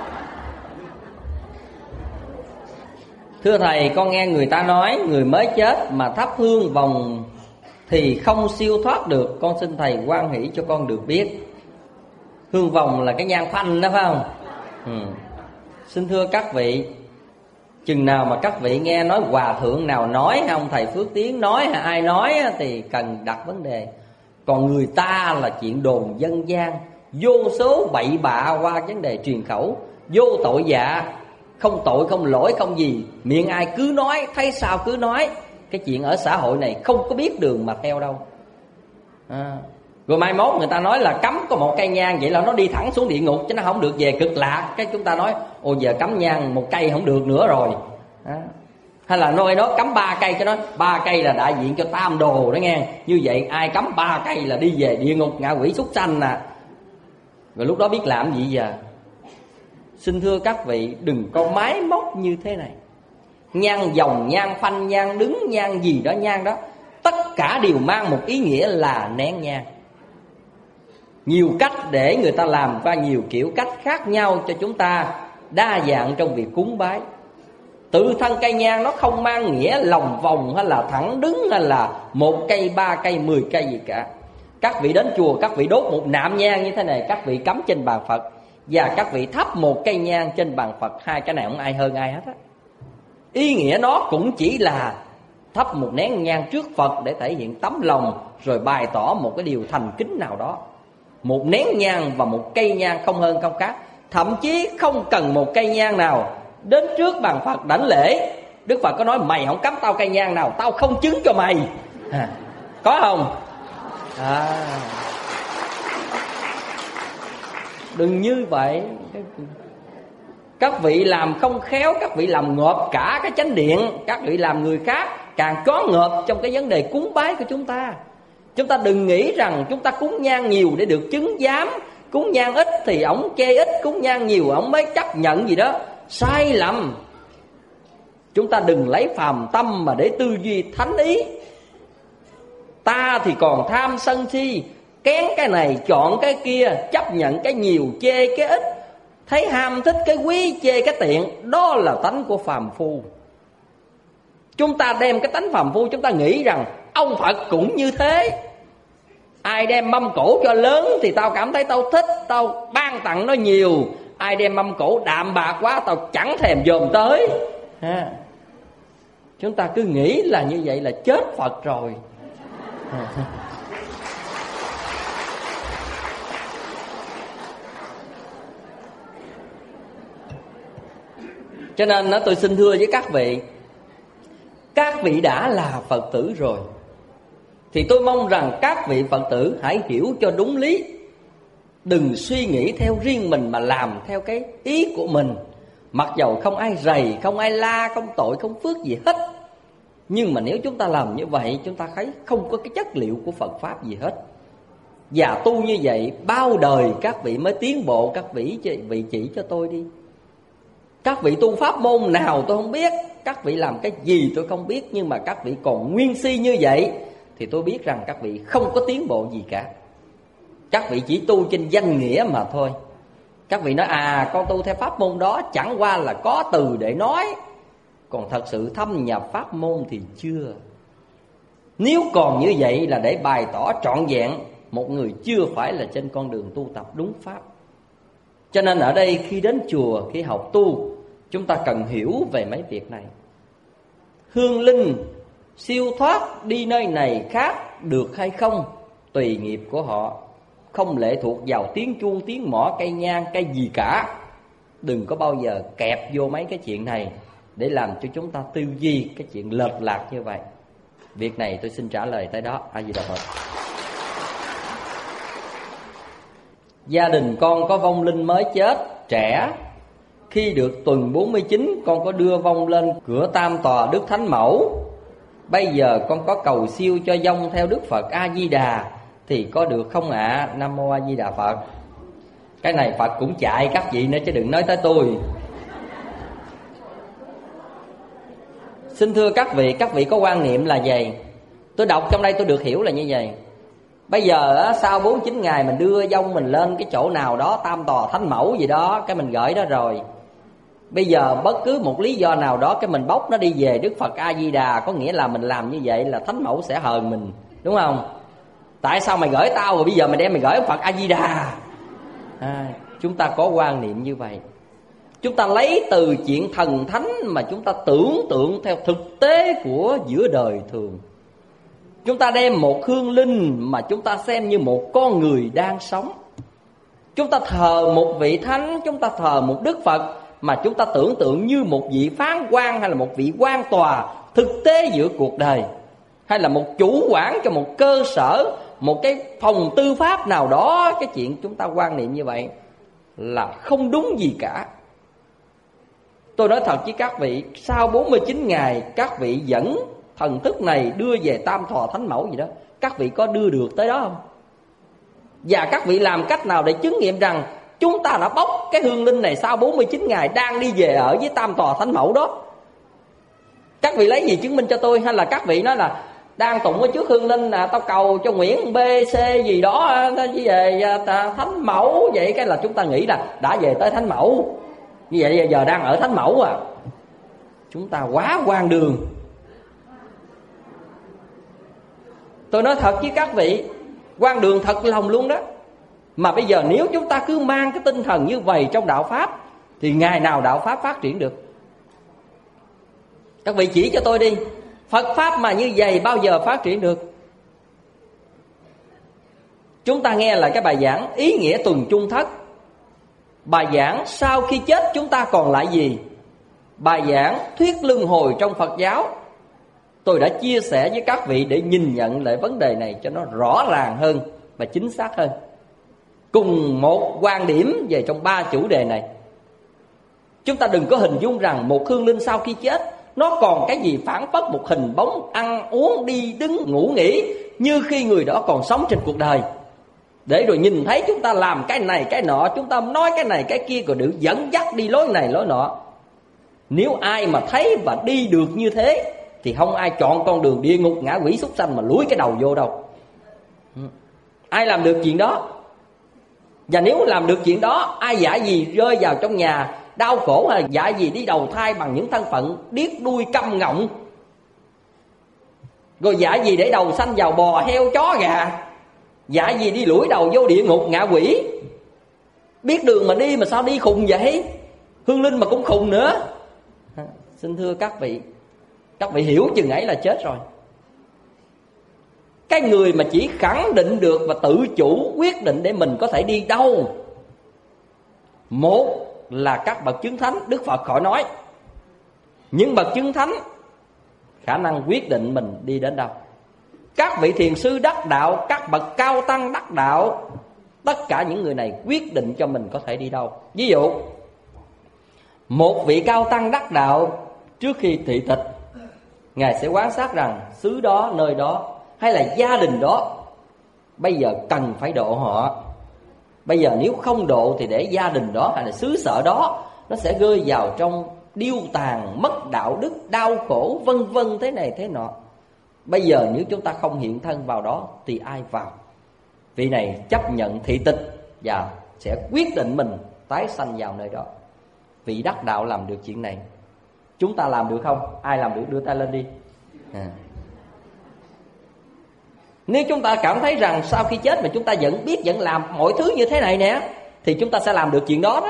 Thưa Thầy, con nghe người ta nói người mới chết mà thắp hương vòng thì không siêu thoát được. Con xin Thầy hoan hỷ cho con được biết. Hương vòng là cái nhang phanh đó phải không? Xin thưa các vị, chừng nào mà các vị nghe nói hòa thượng nào nói, hay ông Thầy Phước Tiến nói, hay ai nói thì cần đặt vấn đề. Còn người ta là chuyện đồn dân gian, vô số bậy bạ qua vấn đề truyền khẩu, vô tội dạ, không tội không lỗi không gì, miệng ai cứ nói, thấy sao cứ nói. Cái chuyện ở xã hội này không có biết đường mà theo đâu. Rồi mai mốt người ta nói là cấm có một cây nhang, vậy là nó đi thẳng xuống địa ngục chứ nó không được về cực lạc. Cái chúng ta nói ồ giờ cấm nhang một cây không được nữa rồi. Hay là nó cấm 3 cây, cho nó 3 cây là đại diện cho tam đồ đó nghe. Như vậy ai cấm 3 cây là đi về địa ngục ngạ quỷ súc sanh nè. Rồi lúc đó biết làm gì giờ? Xin thưa các vị, đừng có máy móc như thế này. Nhang vòng, nhang phanh, nhang đứng, nhang gì đó, nhang đó, tất cả đều mang một ý nghĩa là nén nhang. Nhiều cách để người ta làm và nhiều kiểu cách khác nhau cho chúng ta đa dạng trong việc cúng bái. Tự thân cây nhang nó không mang nghĩa lòng vòng hay là thẳng đứng hay là 1 cây, 3 cây, 10 cây gì cả. Các vị đến chùa, các vị đốt một nạm nhang như thế này, các vị cắm trên bàn Phật, và các vị thắp một cây nhang trên bàn Phật. 2 cái này không ai hơn ai hết á. Ý nghĩa nó cũng chỉ là thắp một nén nhang trước Phật để thể hiện tấm lòng, rồi bày tỏ một cái điều thành kính nào đó. Một nén nhang và một cây nhang không hơn không khác. Thậm chí không cần một cây nhang nào, đến trước bàn Phật đảnh lễ, Đức Phật có nói mày không cắm tao cây nhang nào, tao không chứng cho mày. Có không? Đừng như vậy. Các vị làm không khéo, các vị làm ngợp cả cái chánh điện, các vị làm người khác càng có ngợp trong cái vấn đề cúng bái của chúng ta. Chúng ta đừng nghĩ rằng chúng ta cúng nhang nhiều để được chứng giám, cúng nhang ít thì ổng chê ít, cúng nhang nhiều ổng mới chấp nhận gì đó. Sai lầm. Chúng ta đừng lấy phàm tâm mà để tư duy thánh ý. Ta thì còn tham sân si, kén cái này chọn cái kia, chấp nhận cái nhiều chê cái ít, thấy ham thích cái quý chê cái tiện. Đó là tánh của phàm phu. Chúng ta đem cái tánh phàm phu, chúng ta nghĩ rằng ông Phật cũng như thế. Ai đem mâm cổ cho lớn thì tao cảm thấy tao thích, tao ban tặng nó nhiều. Ai đem mâm cổ đạm bạc quá tao chẳng thèm dòm tới. Chúng ta cứ nghĩ là như vậy là chết Phật rồi. Cho nên tôi xin thưa với các vị đã là Phật tử rồi, thì tôi mong rằng các vị Phật tử hãy hiểu cho đúng lý. Đừng suy nghĩ theo riêng mình mà làm theo cái ý của mình. Mặc dầu không ai rầy, không ai la, không tội, không phước gì hết, nhưng mà nếu chúng ta làm như vậy, chúng ta thấy không có cái chất liệu của Phật Pháp gì hết. Và tu như vậy bao đời các vị mới tiến bộ. Các vị chỉ cho tôi đi. Các vị tu pháp môn nào tôi không biết, các vị làm cái gì tôi không biết, nhưng mà các vị còn nguyên si như vậy thì tôi biết rằng các vị không có tiến bộ gì cả. Các vị chỉ tu trên danh nghĩa mà thôi. Các vị nói con tu theo pháp môn đó chẳng qua là có từ để nói, còn thật sự thâm nhập pháp môn thì chưa. Nếu còn như vậy là để bày tỏ trọn vẹn một người chưa phải là trên con đường tu tập đúng pháp. Cho nên ở đây khi đến chùa, khi học tu, chúng ta cần hiểu về mấy việc này. Hương linh siêu thoát đi nơi này khác được hay không tùy nghiệp của họ, không lệ thuộc vào tiếng chuông, tiếng mõ, cây nhang, cây gì cả. Đừng có bao giờ kẹp vô mấy cái chuyện này để làm cho chúng ta tư duy cái chuyện lệch lạc như vậy. Việc này tôi xin trả lời tới đó. A Di Đà Phật. Gia đình con có vong linh mới chết trẻ. Khi được tuần 49, con có đưa vong lên cửa Tam Tòa Đức Thánh Mẫu. Bây giờ con có cầu siêu cho vong theo Đức Phật A Di Đà thì có được không ạ? Nam Mô A Di Đà Phật. Cái này Phật cũng chạy các vị nữa chứ đừng nói tới tôi. Xin thưa các vị có quan niệm là gì? Tôi đọc trong đây tôi được hiểu là như vậy. Bây giờ sau 49 ngày mình đưa vong mình lên cái chỗ nào đó, Tam Tòa Thánh Mẫu gì đó, cái mình gửi đó rồi. Bây giờ bất cứ một lý do nào đó cái mình bốc nó đi về Đức Phật A Di Đà, có nghĩa là mình làm như vậy là Thánh Mẫu sẽ hờn mình, đúng không? Tại sao mày gửi tao rồi bây giờ mày đem mày gửi Phật A Di Đà? Chúng ta có quan niệm như vậy. Chúng ta lấy từ chuyện thần thánh mà chúng ta tưởng tượng theo thực tế của giữa đời thường. Chúng ta đem một hương linh mà chúng ta xem như một con người đang sống. Chúng ta thờ một vị thánh, chúng ta thờ một Đức Phật mà chúng ta tưởng tượng như một vị phán quan hay là một vị quan tòa thực tế giữa cuộc đời, hay là một chủ quản cho một cơ sở, một cái phòng tư pháp nào đó. Cái chuyện chúng ta quan niệm như vậy là không đúng gì cả. Tôi nói thật với các vị, sau 49 ngày các vị dẫn thần thức này đưa về Tam Thọ Thánh Mẫu gì đó, các vị có đưa được tới đó không? Và các vị làm cách nào để chứng nghiệm rằng chúng ta đã bốc cái hương linh này sau 49 ngày đang đi về ở với Tam Tòa Thánh Mẫu đó? Các vị lấy gì chứng minh cho tôi? Hay là các vị nói là đang tụng ở trước hương linh là tao cầu cho Nguyễn B, C gì đó về Thánh Mẫu, vậy cái là chúng ta nghĩ là đã về tới Thánh Mẫu. Như vậy giờ đang ở Thánh Mẫu à. Chúng ta quá hoang đường. Tôi nói thật với các vị, hoang đường thật lòng luôn đó. Mà bây giờ nếu chúng ta cứ mang cái tinh thần như vậy trong đạo Pháp thì ngày nào đạo Pháp phát triển được? Các vị chỉ cho tôi đi, Phật Pháp mà như vậy bao giờ phát triển được? Chúng ta nghe lại cái bài giảng Ý nghĩa tuần chung thất, bài giảng sau khi chết chúng ta còn lại gì, bài giảng Thuyết luân hồi trong Phật giáo. Tôi đã chia sẻ với các vị để nhìn nhận lại vấn đề này cho nó rõ ràng hơn và chính xác hơn. Cùng một quan điểm về trong 3 chủ đề này. Chúng ta đừng có hình dung rằng một hương linh sau khi chết nó còn cái gì phản phất một hình bóng, ăn uống đi đứng ngủ nghỉ như khi người đó còn sống trên cuộc đời, để rồi nhìn thấy chúng ta làm cái này cái nọ, chúng ta nói cái này cái kia, rồi được dẫn dắt đi lối này lối nọ. Nếu ai mà thấy và đi được như thế thì không ai chọn con đường địa ngục ngã quỷ súc sanh mà lúi cái đầu vô đâu. Ai làm được chuyện đó? Và nếu làm được chuyện đó, ai dạy gì rơi vào trong nhà đau khổ, hay dạy gì đi đầu thai bằng những thân phận điếc đuôi câm ngọng, rồi dạy gì để đầu sanh vào bò heo chó gà, dạy gì đi lủi đầu vô địa ngục ngạ quỷ. Biết đường mà đi mà sao đi khùng vậy? Hương linh mà cũng khùng nữa. Xin thưa các vị hiểu chừng ấy là chết rồi. Cái người mà chỉ khẳng định được và tự chủ quyết định để mình có thể đi đâu, một là các bậc chứng thánh, Đức Phật khỏi nói. Những bậc chứng thánh khả năng quyết định mình đi đến đâu. Các vị thiền sư đắc đạo, các bậc cao tăng đắc đạo, tất cả những người này quyết định cho mình có thể đi đâu. Ví dụ, một vị cao tăng đắc đạo trước khi thị tịch, Ngài sẽ quan sát rằng xứ đó, nơi đó hay là gia đình đó bây giờ cần phải độ họ. Bây giờ nếu không độ thì để gia đình đó hay là xứ sở đó nó sẽ rơi vào trong điêu tàn, mất đạo đức, đau khổ, vân vân thế này thế nọ. Bây giờ nếu chúng ta không hiện thân vào đó thì ai vào? Vị này chấp nhận thị tịch và sẽ quyết định mình tái sanh vào nơi đó. Vị đắc đạo làm được chuyện này. Chúng ta làm được không? Ai làm được đưa tay lên đi. Nếu chúng ta cảm thấy rằng sau khi chết mà chúng ta vẫn biết, vẫn làm mọi thứ như thế này nè, thì chúng ta sẽ làm được chuyện đó đó.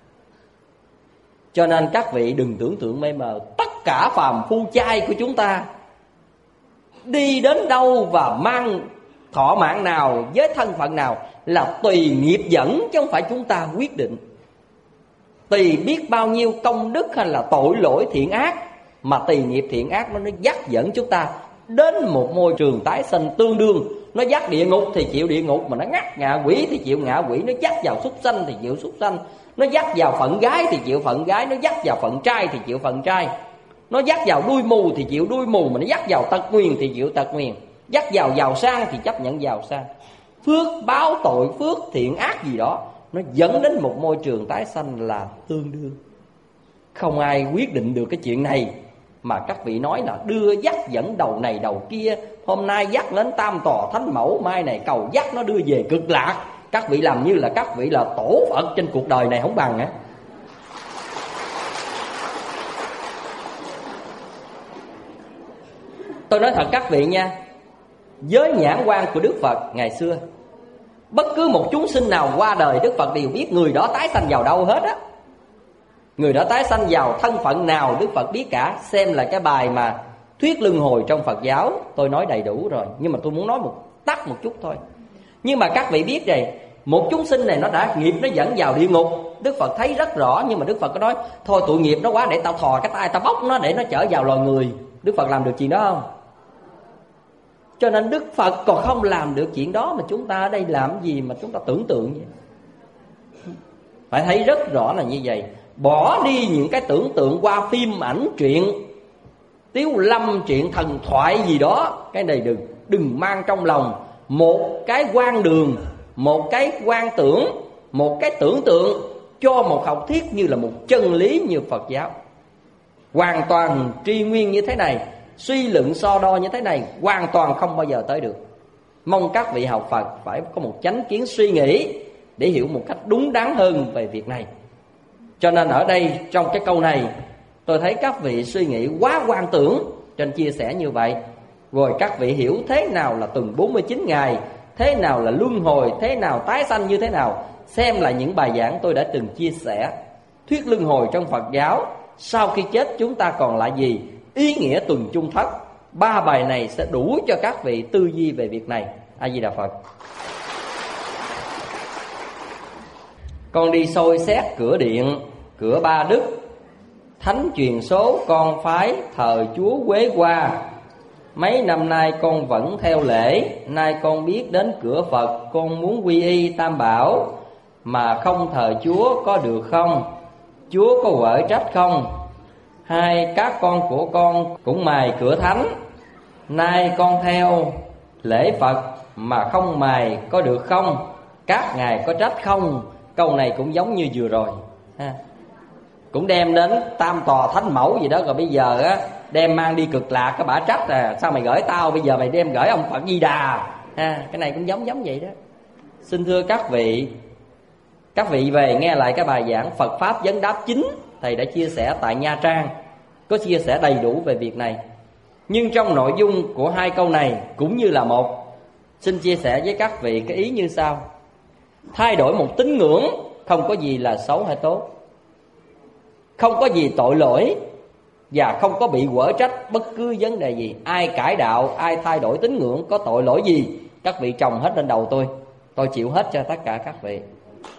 Cho nên các vị đừng tưởng tượng mê mờ. Tất cả phàm phu chay của chúng ta đi đến đâu và mang thọ mạng nào với thân phận nào là tùy nghiệp dẫn, chứ không phải chúng ta quyết định. Tùy biết bao nhiêu công đức hay là tội lỗi thiện ác, mà tùy nghiệp thiện ác nó dắt dẫn chúng ta đến một môi trường tái sanh tương đương. Nó dắt địa ngục thì chịu địa ngục, mà nó ngắt ngạ quỷ thì chịu ngạ quỷ. Nó dắt vào súc sanh thì chịu súc sanh. Nó dắt vào phận gái thì chịu phận gái. Nó dắt vào phận trai thì chịu phận trai. Nó dắt vào đuôi mù thì chịu đuôi mù, mà nó dắt vào tật nguyền thì chịu tật nguyền. Dắt vào giàu sang thì chấp nhận giàu sang. Phước báo tội phước thiện ác gì đó, nó dẫn đến một môi trường tái sanh là tương đương. Không ai quyết định được cái chuyện này, mà các vị nói là đưa dắt dẫn đầu này đầu kia. Hôm nay dắt đến Tam Tòa Thánh Mẫu, mai này cầu dắt nó đưa về Cực Lạc. Các vị làm như là các vị là tổ Phật trên cuộc đời này không bằng á. Tôi nói thật các vị nha, với nhãn quan của Đức Phật ngày xưa, bất cứ một chúng sinh nào qua đời, Đức Phật đều biết người đó tái sanh vào đâu hết á. Người đó tái sanh vào thân phận nào Đức Phật biết cả. Xem là cái bài mà Thuyết luân hồi trong Phật giáo, tôi nói đầy đủ rồi, nhưng mà tôi muốn nói tắt một chút thôi. Nhưng mà các vị biết rồi, Một chúng sinh này nó đã nghiệp nó dẫn vào địa ngục. Đức Phật thấy rất rõ, nhưng mà Đức Phật có nói thôi tội nghiệp nó quá, để tao thò cái tay tao bóc nó để nó trở vào loài người. Đức Phật làm được chuyện đó không? Cho nên Đức Phật còn không làm được chuyện đó, mà chúng ta ở đây làm gì mà chúng ta tưởng tượng vậy? Phải thấy rất rõ là như vậy. Bỏ đi những cái tưởng tượng qua phim ảnh truyện tiếu lâm, chuyện thần thoại gì đó. Cái này đừng mang trong lòng. Một cái quan đường, một cái quan tưởng, một cái tưởng tượng cho một học thuyết như là một chân lý như Phật giáo. Hoàn toàn tri nguyên như thế này, suy luận so đo như thế này, hoàn toàn không bao giờ tới được. Mong các vị học Phật phải có một chánh kiến suy nghĩ để hiểu một cách đúng đắn hơn về việc này. Cho nên ở đây trong cái câu này tôi thấy các vị suy nghĩ quá quan tưởng, cho nên chia sẻ như vậy. Rồi các vị hiểu thế nào là tuần 49 ngày, thế nào là luân hồi, thế nào tái sanh như thế nào. Xem lại những bài giảng tôi đã từng chia sẻ. Thuyết luân hồi trong Phật giáo, sau khi chết chúng ta còn lại gì, ý nghĩa tuần chung thất. 3 bài này sẽ đủ cho các vị tư duy về việc này. A Di Đà Phật. Con đi soi xét cửa điện, cửa Ba Đức, thánh truyền số con phái thờ Chúa Quế Hoa. Mấy năm nay con vẫn theo lễ, nay con biết đến cửa Phật, con muốn quy y Tam Bảo mà không thờ Chúa có được không? Chúa có quở trách không? Hai các con của con cũng mài cửa thánh, nay con theo lễ Phật mà không mài có được không? Các ngài có trách không? Câu này cũng giống như vừa rồi ha. Cũng đem đến Tam Tòa Thánh Mẫu gì đó, rồi bây giờ á đem mang đi Cực Lạc, cái bả trách sao mày gửi tao, bây giờ mày đem gửi ông Phật Di Đà ha. Cái này cũng giống vậy đó. Xin thưa các vị về nghe lại cái bài giảng Phật Pháp Vấn Đáp 9 thầy đã chia sẻ tại Nha Trang, có chia sẻ đầy đủ về việc này. Nhưng trong nội dung của 2 câu này cũng như là một, xin chia sẻ với các vị cái ý như sau. Thay đổi một tín ngưỡng không có gì là xấu hay tốt, không có gì tội lỗi, và không có bị quở trách bất cứ vấn đề gì. Ai cải đạo, ai thay đổi tín ngưỡng có tội lỗi gì, các vị trồng hết lên đầu tôi chịu hết cho tất cả các vị.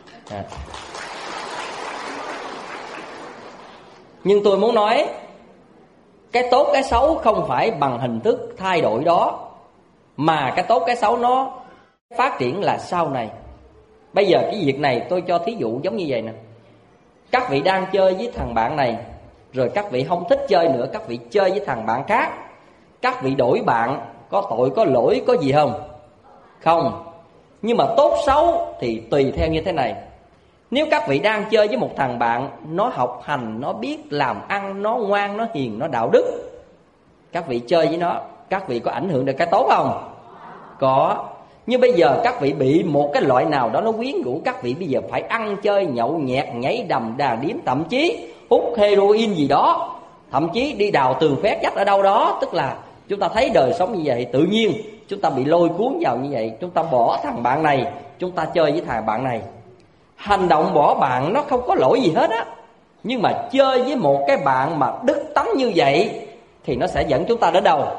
Nhưng tôi muốn nói, cái tốt cái xấu không phải bằng hình thức thay đổi đó, mà cái tốt cái xấu nó phát triển là sau này. Bây giờ cái việc này tôi cho thí dụ giống như vậy nè. Các vị đang chơi với thằng bạn này, rồi các vị không thích chơi nữa, các vị chơi với thằng bạn khác. Các vị đổi bạn, có tội có lỗi có gì không? Không. Nhưng mà tốt xấu thì tùy theo như thế này. Nếu các vị đang chơi với một thằng bạn, nó học hành, nó biết làm ăn, nó ngoan, nó hiền, nó đạo đức, các vị chơi với nó, các vị có ảnh hưởng được cái tốt không? Có. Nhưng bây giờ các vị bị một cái loại nào đó nó quyến rũ, các vị bây giờ phải ăn chơi nhậu nhẹt, nhảy đầm đà điếm, thậm chí hút heroin gì đó, thậm chí đi đào tường phét dách ở đâu đó. Tức là chúng ta thấy đời sống như vậy, tự nhiên chúng ta bị lôi cuốn vào như vậy. Chúng ta bỏ thằng bạn này, chúng ta chơi với thằng bạn này. Hành động bỏ bạn nó không có lỗi gì hết á. Nhưng mà chơi với một cái bạn mà đức tánh như vậy thì nó sẽ dẫn chúng ta đến đâu?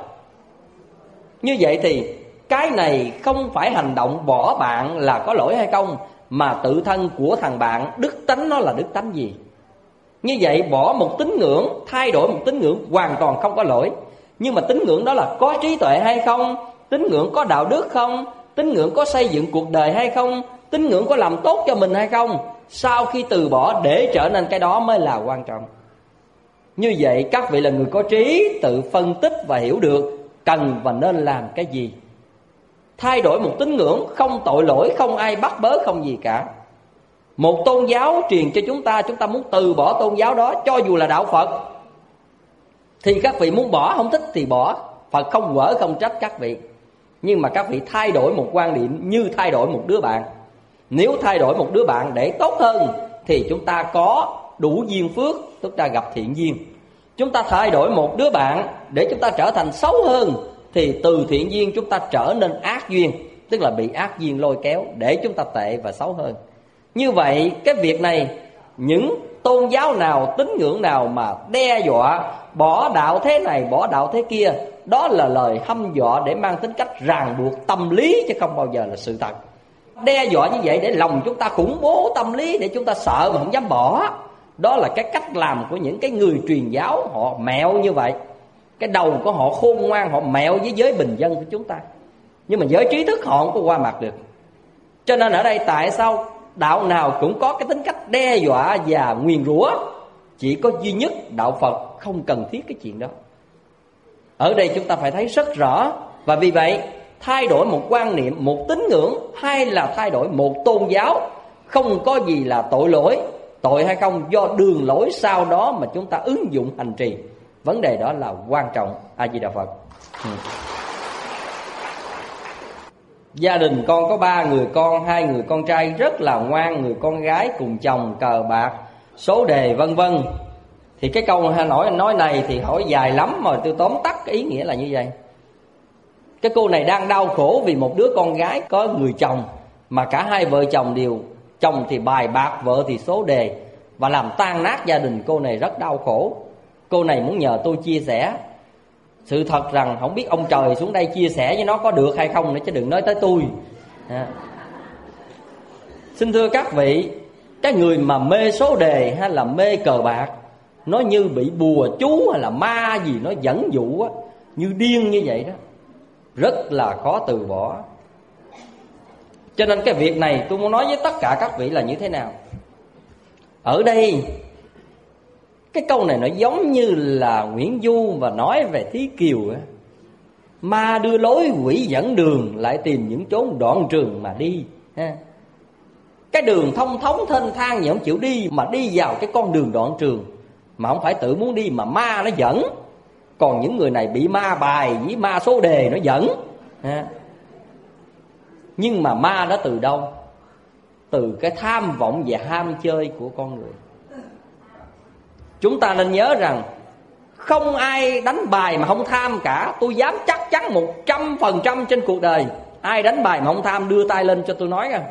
Như vậy thì cái này không phải hành động bỏ bạn là có lỗi hay không, mà tự thân của thằng bạn, đức tánh nó là đức tánh gì. Như vậy bỏ một tín ngưỡng, thay đổi một tín ngưỡng hoàn toàn không có lỗi. Nhưng mà tín ngưỡng đó là có trí tuệ hay không? Tín ngưỡng có đạo đức không? Tín ngưỡng có xây dựng cuộc đời hay không? Tín ngưỡng có làm tốt cho mình hay không? Sau khi từ bỏ để trở nên cái đó mới là quan trọng. Như vậy các vị là người có trí, tự phân tích và hiểu được cần và nên làm cái gì. Thay đổi một tín ngưỡng không tội lỗi, không ai bắt bớ, không gì cả. Một tôn giáo truyền cho chúng ta muốn từ bỏ tôn giáo đó, cho dù là đạo Phật, thì các vị muốn bỏ, không thích thì bỏ. Phật không quở không trách các vị. Nhưng mà các vị thay đổi một quan điểm như thay đổi một đứa bạn. Nếu thay đổi một đứa bạn để tốt hơn thì chúng ta có đủ duyên phước, chúng ta gặp thiện duyên. Chúng ta thay đổi một đứa bạn để chúng ta trở thành xấu hơn thì từ thiện duyên chúng ta trở nên ác duyên, tức là bị ác duyên lôi kéo để chúng ta tệ và xấu hơn. Như vậy cái việc này, những tôn giáo nào, tín ngưỡng nào mà đe dọa bỏ đạo thế này, bỏ đạo thế kia, đó là lời hăm dọa để mang tính cách ràng buộc tâm lý, chứ không bao giờ là sự thật. Đe dọa như vậy để lòng chúng ta khủng bố tâm lý, để chúng ta sợ mà không dám bỏ. Đó là cái cách làm của những cái người truyền giáo, họ mẹo như vậy. Cái đầu của họ khôn ngoan, họ mẹo với giới bình dân của chúng ta, nhưng mà giới trí thức họ không có qua mặt được. Cho nên ở đây tại sao đạo nào cũng có cái tính cách đe dọa và nguyền rủa, chỉ có duy nhất đạo Phật không cần thiết cái chuyện đó. Ở đây chúng ta phải thấy rất rõ. Và vì vậy thay đổi một quan niệm, một tín ngưỡng, hay là thay đổi một tôn giáo, không có gì là tội lỗi. Tội hay không do đường lối sau đó mà chúng ta ứng dụng hành trì. Vấn đề đó là quan trọng. A Di Đà Phật. Gia đình con có 3 người con, 2 người con trai rất là ngoan, người con gái cùng chồng cờ bạc, số đề vân vân. Thì cái câu nói này thì hỏi dài lắm, mà tôi tóm tắt cái ý nghĩa là như vậy. Cái cô này đang đau khổ vì một đứa con gái có người chồng, mà cả hai vợ chồng đều, chồng thì bài bạc, vợ thì số đề, và làm tan nát gia đình. Cô này rất đau khổ. Cô này muốn nhờ tôi chia sẻ. Sự thật rằng không biết ông trời xuống đây chia sẻ với nó có được hay không nữa, chứ đừng nói tới tôi. Xin thưa các vị, cái người mà mê số đề hay là mê cờ bạc, nó như bị bùa chú hay là ma gì nó dẫn dụ á, như điên như vậy đó, rất là khó từ bỏ. Cho nên cái việc này tôi muốn nói với tất cả các vị là như thế nào. Ở đây cái câu này nó giống như là Nguyễn Du và nói về Thí Kiều á. Ma đưa lối, quỷ dẫn đường, lại tìm những chốn đoạn trường mà đi. Cái đường thông thống thênh thang nhưng không chịu đi, mà đi vào cái con đường đoạn trường mà không phải tự muốn đi, mà ma nó dẫn. Còn những người này bị ma bài với ma số đề nó dẫn. Nhưng mà ma đó từ đâu? Từ cái tham vọng và ham chơi của con người. Chúng ta nên nhớ rằng không ai đánh bài mà không tham cả. Tôi dám chắc chắn 100% trên cuộc đời, ai đánh bài mà không tham đưa tay lên cho tôi nói nha.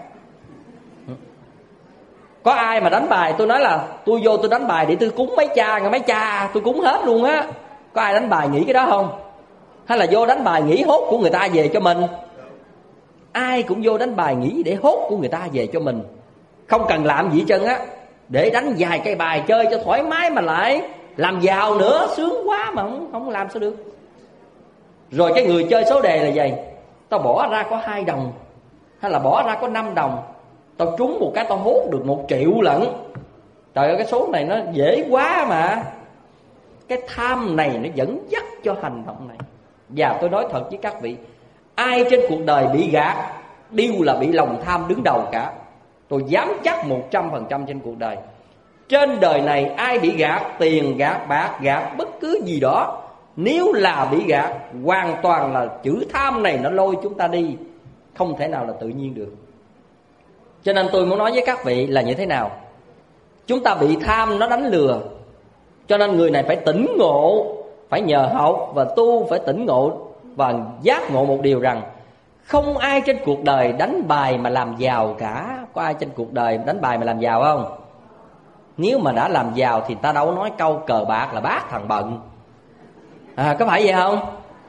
Có ai mà đánh bài tôi nói là tôi vô tôi đánh bài để tôi cúng mấy cha tôi cúng hết luôn á. Có ai đánh bài nghĩ cái đó không? Hay là vô đánh bài nghĩ hốt của người ta về cho mình? Ai cũng vô đánh bài nghĩ để hốt của người ta về cho mình, không cần làm gì hết trơn á, để đánh vài cây bài chơi cho thoải mái mà lại làm giàu nữa, sướng quá mà không làm sao được. Rồi cái người chơi số đề là vậy, tao bỏ ra có 2 đồng hay là bỏ ra có 5 đồng, tao trúng một cái tao hốt được 1 triệu lận. Trời ơi, cái số này nó dễ quá mà. Cái tham này nó dẫn dắt cho hành động này. Và tôi nói thật với các vị, ai trên cuộc đời bị gạt đều là bị lòng tham đứng đầu cả. Tôi dám chắc 100% trên cuộc đời. Trên đời này ai bị gạt tiền, gạt bạc, gạt bất cứ gì đó, nếu là bị gạt, hoàn toàn là chữ tham này nó lôi chúng ta đi, không thể nào là tự nhiên được. Cho nên tôi muốn nói với các vị là như thế nào. Chúng ta bị tham nó đánh lừa, cho nên người này phải tỉnh ngộ, phải nhờ học và tu, phải tỉnh ngộ và giác ngộ một điều rằng không ai trên cuộc đời đánh bài mà làm giàu cả. Có ai trên cuộc đời đánh bài mà làm giàu không? Nếu mà đã làm giàu thì ta đâu nói câu cờ bạc là bác thằng bận. Có phải vậy không?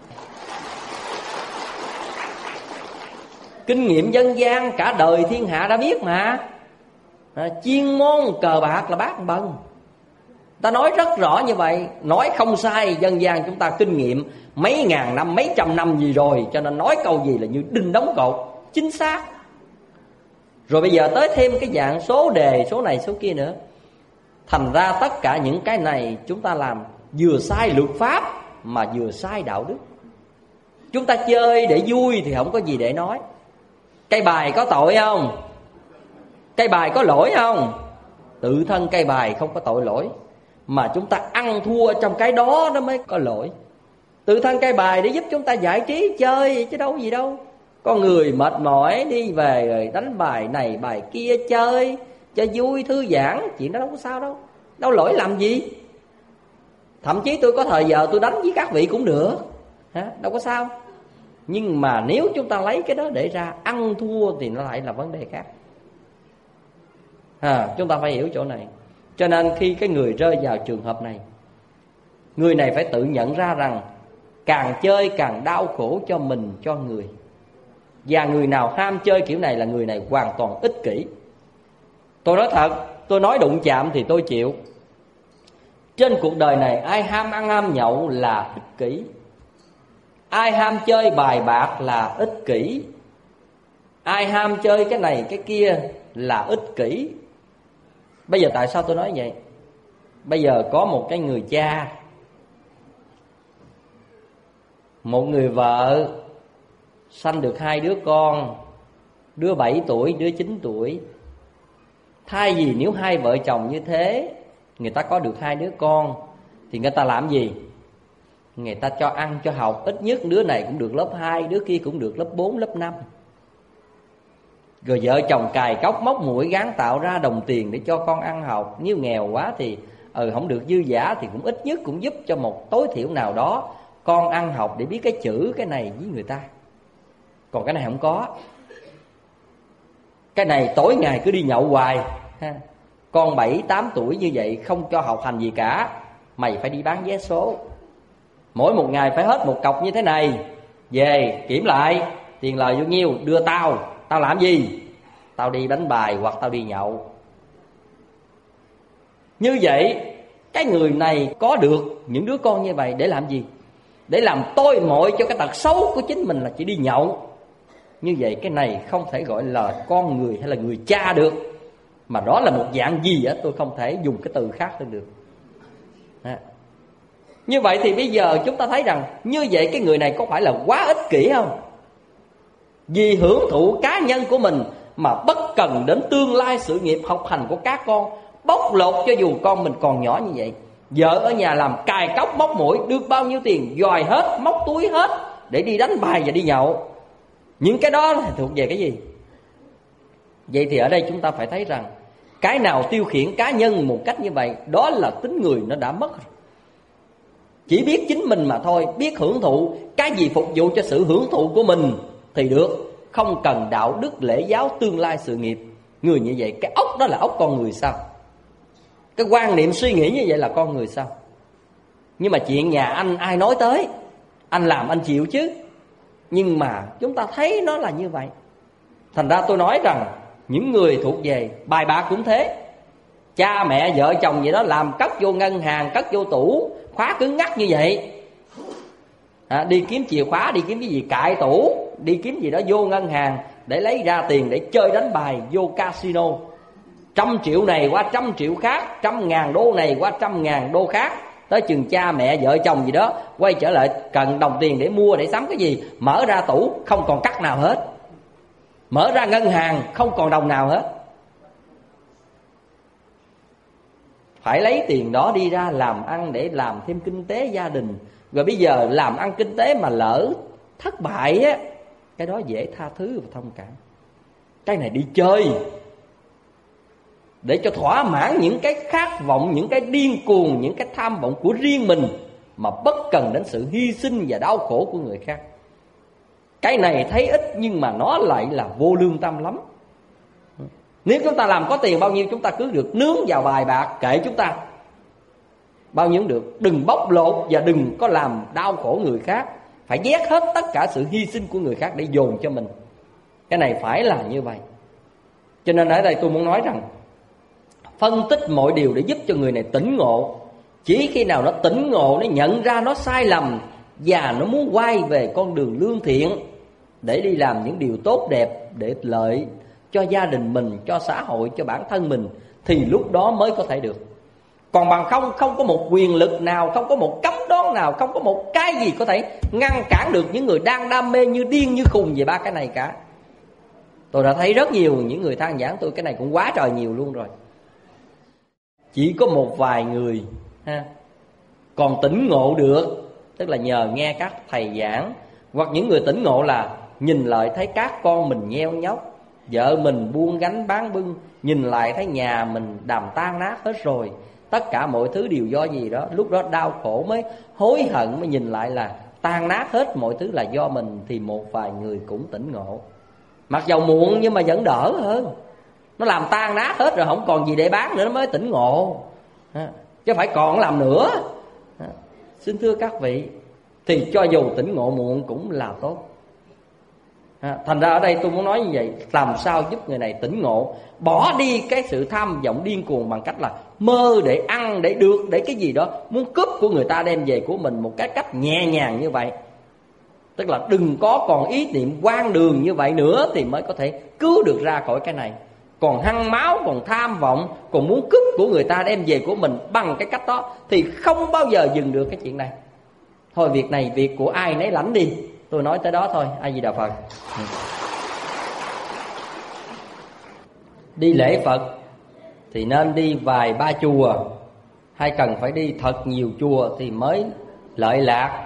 Kinh nghiệm dân gian cả đời thiên hạ đã biết mà. Chuyên môn cờ bạc là bác thằng bận. Ta nói rất rõ như vậy, nói không sai. Dân gian chúng ta kinh nghiệm mấy ngàn năm, mấy trăm năm gì rồi, cho nên nói câu gì là như đinh đóng cột, chính xác. Rồi bây giờ tới thêm cái dạng số đề, số này số kia nữa. Thành ra tất cả những cái này chúng ta làm vừa sai luật pháp mà vừa sai đạo đức. Chúng ta chơi để vui thì không có gì để nói. Cây bài có tội không? Cây bài có lỗi không? Tự thân cây bài không có tội lỗi, mà chúng ta ăn thua trong cái đó nó mới có lỗi. Tự thân cây bài để giúp chúng ta giải trí chơi chứ đâu gì đâu. Con người mệt mỏi đi về rồi đánh bài này bài kia chơi cho vui thư giãn, chuyện đó đâu có sao đâu, đâu lỗi làm gì. Thậm chí tôi có thời giờ tôi đánh với các vị cũng được, đâu có sao. Nhưng mà nếu chúng ta lấy cái đó để ra ăn thua thì nó lại là vấn đề khác. Chúng ta phải hiểu chỗ này. Cho nên khi cái người rơi vào trường hợp này, người này phải tự nhận ra rằng càng chơi càng đau khổ cho mình, cho người. Và người nào ham chơi kiểu này là người này hoàn toàn ích kỷ. Tôi nói thật, tôi nói đụng chạm thì tôi chịu. Trên cuộc đời này ai ham ăn ham nhậu là ích kỷ. Ai ham chơi bài bạc là ích kỷ. Ai ham chơi cái này cái kia là ích kỷ. Bây giờ tại sao tôi nói vậy? Bây giờ có một cái người cha, một người vợ sanh được 2 đứa con, đứa 7 tuổi, đứa 9 tuổi. Thay vì nếu hai vợ chồng như thế, người ta có được 2 đứa con, thì người ta làm gì? Người ta cho ăn cho học, ít nhất đứa này cũng được lớp 2, đứa kia cũng được lớp 4, lớp 5. Rồi vợ chồng cài cốc móc mũi gắng tạo ra đồng tiền để cho con ăn học. Nếu nghèo quá thì không được dư dả thì cũng ít nhất cũng giúp cho một tối thiểu nào đó con ăn học để biết cái chữ cái này với người ta. Còn cái này không có. Cái này tối ngày cứ đi nhậu hoài ha. Con 7-8 tuổi như vậy không cho học hành gì cả, mày phải đi bán vé số. Mỗi một ngày phải hết một cọc như thế này. Về kiểm lại tiền lời bao nhiêu, đưa tao. Tao làm gì? Tao đi đánh bài hoặc tao đi nhậu. Như vậy cái người này có được những đứa con như vậy để làm gì? Để làm tôi mọi cho cái tật xấu của chính mình là chỉ đi nhậu. Như vậy cái này không thể gọi là con người hay là người cha được, mà đó là một dạng gì á, tôi không thể dùng cái từ khác hơn được. Như vậy thì bây giờ chúng ta thấy rằng như vậy cái người này có phải là quá ích kỷ không? Vì hưởng thụ cá nhân của mình mà bất cần đến tương lai sự nghiệp học hành của các con, bóc lột cho dù con mình còn nhỏ như vậy. Vợ ở nhà làm cài cốc móc mũi, được bao nhiêu tiền dòi hết, móc túi hết để đi đánh bài và đi nhậu. Những cái đó là thuộc về cái gì? Vậy thì ở đây chúng ta phải thấy rằng cái nào tiêu khiển cá nhân một cách như vậy, đó là tính người nó đã mất rồi. Chỉ biết chính mình mà thôi, biết hưởng thụ cái gì phục vụ cho sự hưởng thụ của mình thì được, không cần đạo đức lễ giáo tương lai sự nghiệp. Người như vậy cái óc đó là óc con người sao? Cái quan niệm suy nghĩ như vậy là con người sao? Nhưng mà chuyện nhà anh ai nói tới, anh làm anh chịu chứ. Nhưng mà chúng ta thấy nó là như vậy. Thành ra tôi nói rằng những người thuộc về bài bạc cũng thế. Cha mẹ vợ chồng vậy đó, làm cất vô ngân hàng, cất vô tủ khóa cứng ngắc như vậy. Đi kiếm chìa khóa, đi kiếm cái gì cại tủ, đi kiếm gì đó vô ngân hàng để lấy ra tiền để chơi đánh bài, vô casino. 100 triệu này qua 100 triệu khác, 100.000 đô này qua 100.000 đô khác. Tới chừng cha mẹ vợ chồng gì đó quay trở lại cần đồng tiền để mua, để sắm cái gì, mở ra tủ không còn cắt nào hết, mở ra ngân hàng không còn đồng nào hết. Phải lấy tiền đó đi ra làm ăn để làm thêm kinh tế gia đình. Rồi bây giờ làm ăn kinh tế mà lỡ thất bại á, cái đó dễ tha thứ và thông cảm. Cái này đi chơi để cho thỏa mãn những cái khát vọng, những cái điên cuồng, những cái tham vọng của riêng mình, mà bất cần đến sự hy sinh và đau khổ của người khác. Cái này thấy ít nhưng mà nó lại là vô lương tâm lắm. Nếu chúng ta làm có tiền bao nhiêu, chúng ta cứ được nướng vào bài bạc, kệ chúng ta. Bao nhiêu cũng được. Đừng bóc lột và đừng có làm đau khổ người khác. Phải vét hết tất cả sự hy sinh của người khác để dồn cho mình. Cái này phải là như vậy. Cho nên ở đây tôi muốn nói rằng phân tích mọi điều để giúp cho người này tỉnh ngộ. Chỉ khi nào nó tỉnh ngộ, nó nhận ra nó sai lầm và nó muốn quay về con đường lương thiện để đi làm những điều tốt đẹp, để lợi cho gia đình mình, cho xã hội, cho bản thân mình, thì lúc đó mới có thể được. Còn bằng không có một quyền lực nào, không có một cấm đoán nào, không có một cái gì có thể ngăn cản được những người đang đam mê như điên như khùng về ba cái này cả. Tôi đã thấy rất nhiều những người than giảng tôi, cái này cũng quá trời nhiều luôn rồi. Chỉ có một vài người còn tỉnh ngộ được, tức là nhờ nghe các thầy giảng, hoặc những người tỉnh ngộ là nhìn lại thấy các con mình nheo nhóc, vợ mình buông gánh bán bưng, nhìn lại thấy nhà mình đàm tan nát hết rồi, tất cả mọi thứ đều do gì đó, lúc đó đau khổ mới hối hận, mới nhìn lại là tan nát hết mọi thứ là do mình. Thì một vài người cũng tỉnh ngộ, mặc dầu muộn nhưng mà vẫn đỡ hơn. Nó làm tan nát hết rồi không còn gì để bán nữa nó mới tỉnh ngộ, chứ phải còn làm nữa. Xin thưa các vị, thì cho dù tỉnh ngộ muộn cũng là tốt. Thành ra ở đây tôi muốn nói như vậy, làm sao giúp người này tỉnh ngộ, bỏ đi cái sự tham vọng điên cuồng bằng cách là mơ để ăn, để được, để cái gì đó, muốn cướp của người ta đem về của mình một cái cách nhẹ nhàng như vậy. Tức là đừng có còn ý niệm hoang đường như vậy nữa thì mới có thể cứu được ra khỏi cái này. Còn hăng máu, còn tham vọng, còn muốn cướp của người ta đem về của mình bằng cái cách đó thì không bao giờ dừng được cái chuyện này. Thôi việc này việc của ai nấy lãnh đi, tôi nói tới đó thôi. A Di Đà Phật. Đi lễ Phật thì nên đi vài ba chùa, hay cần phải đi thật nhiều chùa thì mới lợi lạc.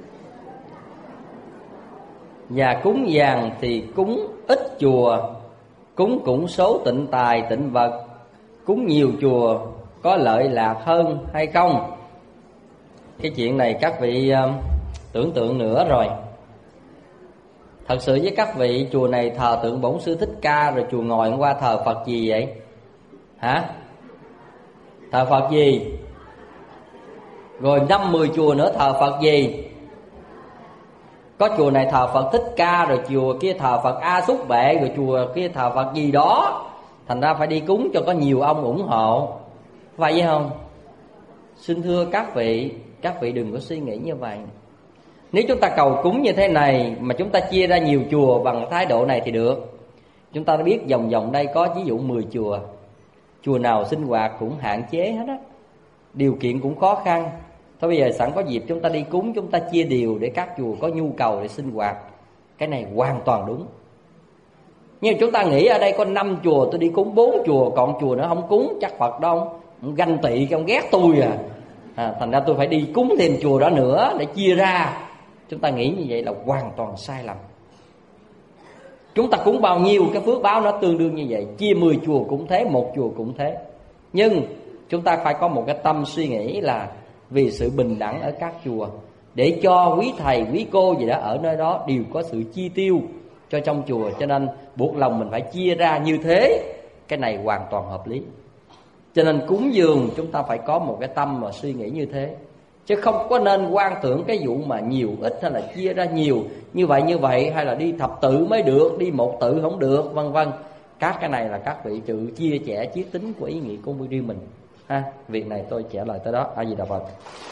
Và cúng vàng thì cúng ít chùa, cúng cũng số tịnh tài tịnh vật, cúng nhiều chùa có lợi lạc hơn hay không? Cái chuyện này các vị tưởng tượng nữa rồi. Thật sự với các vị, chùa này thờ tượng Bổn Sư Thích Ca, rồi chùa ngồi qua thờ Phật gì vậy? Hả? Thờ Phật gì? Rồi 5-10 chùa nữa thờ Phật gì? Có chùa này thờ Phật Thích Ca, rồi chùa kia thờ Phật A Xúc Bệ, rồi chùa kia thờ Phật gì đó. Thành ra phải đi cúng cho có nhiều ông ủng hộ. Vậy không? Xin thưa các vị đừng có suy nghĩ như vậy. Nếu chúng ta cầu cúng như thế này mà chúng ta chia ra nhiều chùa bằng thái độ này thì được. Chúng ta đã biết vòng vòng đây có ví dụ 10 chùa. Chùa nào sinh hoạt cũng hạn chế hết á, điều kiện cũng khó khăn. Thôi bây giờ sẵn có dịp chúng ta đi cúng, chúng ta chia đều để các chùa có nhu cầu để sinh hoạt. Cái này hoàn toàn đúng. Nhưng chúng ta nghĩ ở đây có 5 chùa, tôi đi cúng 4 chùa, còn chùa nữa không cúng, chắc Phật đâu ông ganh tị, ông ghét tôi thành ra tôi phải đi cúng thêm chùa đó nữa để chia ra. Chúng ta nghĩ như vậy là hoàn toàn sai lầm. Chúng ta cúng bao nhiêu cái phước báo nó tương đương như vậy. Chia 10 chùa cũng thế, 1 chùa cũng thế. Nhưng chúng ta phải có một cái tâm suy nghĩ là vì sự bình đẳng ở các chùa, để cho quý thầy, quý cô gì đó ở nơi đó đều có sự chi tiêu cho trong chùa. Cho nên buộc lòng mình phải chia ra như thế. Cái này hoàn toàn hợp lý. Cho nên cúng dường chúng ta phải có một cái tâm mà suy nghĩ như thế, chứ không có nên quan tưởng cái vụ mà nhiều ít hay là chia ra nhiều như vậy, hay là đi thập tự mới được, đi một tự không được, vân vân. Các cái này là các vị tự chia sẻ chiết tính của ý nghĩ của riêng mình ha. Việc này tôi trả lời tới đó. A Di Đà Phật.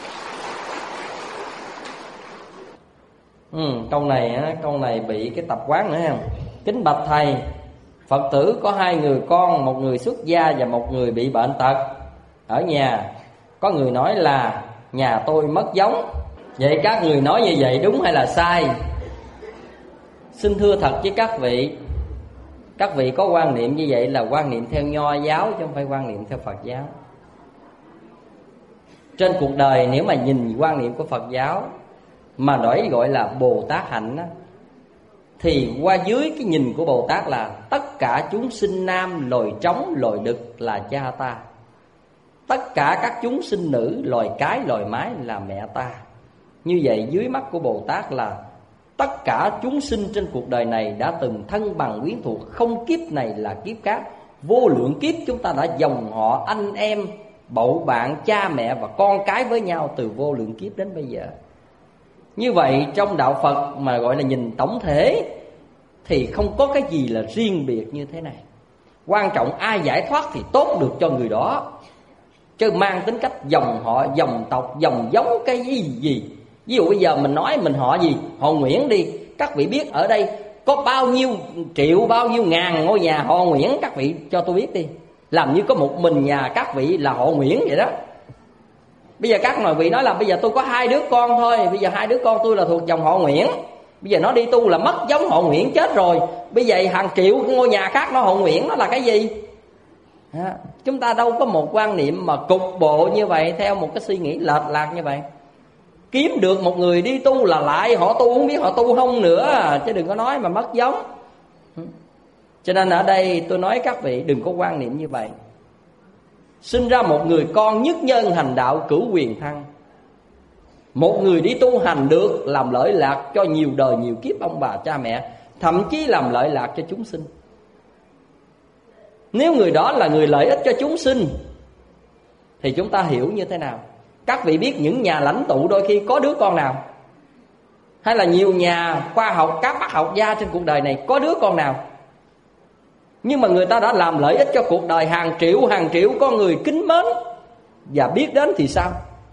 Câu này bị cái tập quán nữa ha. Kính bạch thầy, Phật tử có 2 người con, một người xuất gia và một người bị bệnh tật ở nhà. Có người nói là nhà tôi mất giống. Vậy các người nói như vậy đúng hay là sai? Xin thưa thật với các vị có quan niệm như vậy là quan niệm theo Nho giáo chứ không phải quan niệm theo Phật giáo. Trên cuộc đời nếu mà nhìn quan niệm của Phật giáo mà gọi là Bồ Tát hạnh á, thì qua dưới cái nhìn của Bồ Tát là tất cả chúng sinh nam, loài trống, loài đực là cha ta. Tất cả các chúng sinh nữ, loài cái, loài mái là mẹ ta. Như vậy dưới mắt của Bồ Tát là tất cả chúng sinh trên cuộc đời này đã từng thân bằng quyến thuộc, không kiếp này là kiếp khác. Vô lượng kiếp chúng ta đã dòng họ, anh em, bậu bạn, cha mẹ và con cái với nhau từ vô lượng kiếp đến bây giờ. Như vậy trong đạo Phật mà gọi là nhìn tổng thể thì không có cái gì là riêng biệt như thế này. Quan trọng ai giải thoát thì tốt được cho người đó, chứ mang tính cách dòng họ, dòng tộc, dòng giống cái gì. Ví dụ bây giờ mình nói mình họ gì, họ Nguyễn đi. Các vị biết ở đây có bao nhiêu triệu, bao nhiêu ngàn ngôi nhà họ Nguyễn, các vị cho tôi biết đi. Làm như có một mình nhà các vị là họ Nguyễn vậy đó. Bây giờ các vị nói là bây giờ tôi có 2 đứa con thôi, bây giờ 2 đứa con tôi là thuộc dòng họ Nguyễn, bây giờ nó đi tu là mất giống họ Nguyễn chết rồi. Bây giờ hàng triệu ngôi nhà khác nó họ Nguyễn, nó là cái gì? Chúng ta đâu có một quan niệm mà cục bộ như vậy, theo một cái suy nghĩ lệch lạc như vậy. Kiếm được một người đi tu là lại họ tu, không biết họ tu không nữa, chứ đừng có nói mà mất giống. Cho nên ở đây tôi nói các vị đừng có quan niệm như vậy. Sinh ra một người con nhất nhân hành đạo cửu quyền thăng, một người đi tu hành được làm lợi lạc cho nhiều đời nhiều kiếp ông bà cha mẹ, thậm chí làm lợi lạc cho chúng sinh. Nếu người đó là người lợi ích cho chúng sinh thì chúng ta hiểu như thế nào? Các vị biết những nhà lãnh tụ đôi khi có đứa con nào? hay là nhiều nhà khoa học, các bác học gia trên cuộc đời này có đứa con nào, nhưng mà người ta đã làm lợi ích cho cuộc đời hàng triệu con người kính mến và biết đến thì sao?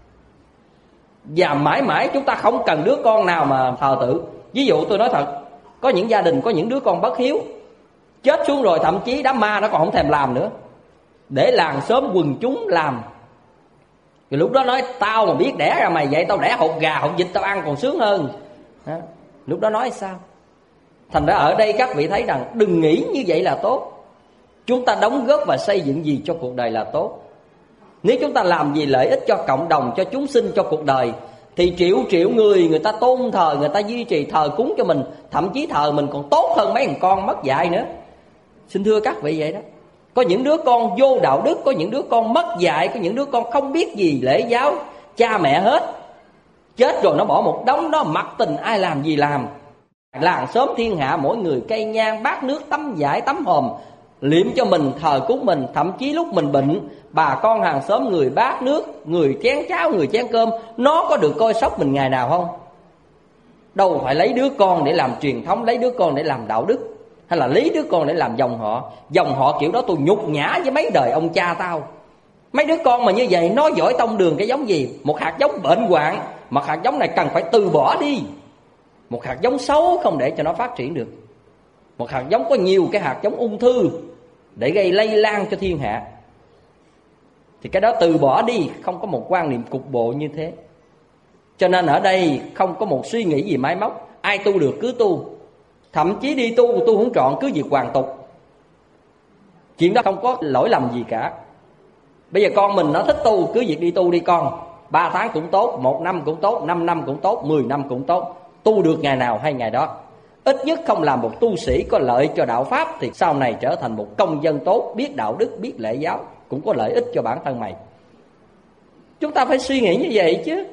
Và mãi mãi chúng ta không cần đứa con nào mà thờ tự. Ví dụ tôi nói thật, có những gia đình có những đứa con bất hiếu, chết xuống rồi thậm chí đám ma nó còn không thèm làm nữa, để làng xóm quần chúng làm. Thì lúc đó nói tao mà biết đẻ ra mày vậy, tao đẻ hột gà hột vịt tao ăn còn sướng hơn. Lúc đó nói sao? Thành ra ở đây các vị thấy rằng đừng nghĩ như vậy là tốt. Chúng ta đóng góp và xây dựng gì cho cuộc đời là tốt. Nếu chúng ta làm gì lợi ích cho cộng đồng, cho chúng sinh, cho cuộc đời, thì triệu người ta tôn thờ, người ta duy trì thờ cúng cho mình, thậm chí thờ mình còn tốt hơn mấy thằng con mất dạy nữa. Xin thưa các vị vậy đó. Có những đứa con vô đạo đức, có những đứa con mất dạy, có những đứa con không biết gì lễ giáo cha mẹ hết. Chết rồi nó bỏ một đống đó, mặc tình ai làm gì làm. Làng xóm thiên hạ mỗi người cây nhang, bát nước, tắm vải, tắm hòm, liệm cho mình, thờ cúng mình. Thậm chí lúc mình bệnh, bà con hàng xóm người bát nước, người chén cháo, người chén cơm, nó có được coi sóc mình ngày nào không? Đâu phải lấy đứa con để làm truyền thống, lấy đứa con để làm đạo đức, hay là lấy đứa con để làm dòng họ. Dòng họ kiểu đó tôi nhục nhã với mấy đời ông cha tao. Mấy đứa con mà như vậy nó giỏi tông đường cái giống gì? Một hạt giống bệnh hoạn, mà hạt giống này cần phải từ bỏ đi. Một hạt giống xấu không để cho nó phát triển được. Một hạt giống có nhiều cái hạt giống ung thư để gây lây lan cho thiên hạ, thì cái đó từ bỏ đi. Không có một quan niệm cục bộ như thế. Cho nên ở đây không có một suy nghĩ gì máy móc. Ai tu được cứ tu. Thậm chí đi tu không chọn cứ việc hoàn tục. Chuyện đó không có lỗi lầm gì cả. Bây giờ con mình nó thích tu, cứ việc đi tu đi con. 3 tháng cũng tốt, 1 năm cũng tốt, 5 năm cũng tốt, 10 năm cũng tốt. Tu được ngày nào hay ngày đó. Ít nhất không làm một tu sĩ có lợi cho đạo Pháp, thì sau này trở thành một công dân tốt, biết đạo đức, biết lễ giáo, cũng có lợi ích cho bản thân mày. Chúng ta phải suy nghĩ như vậy chứ.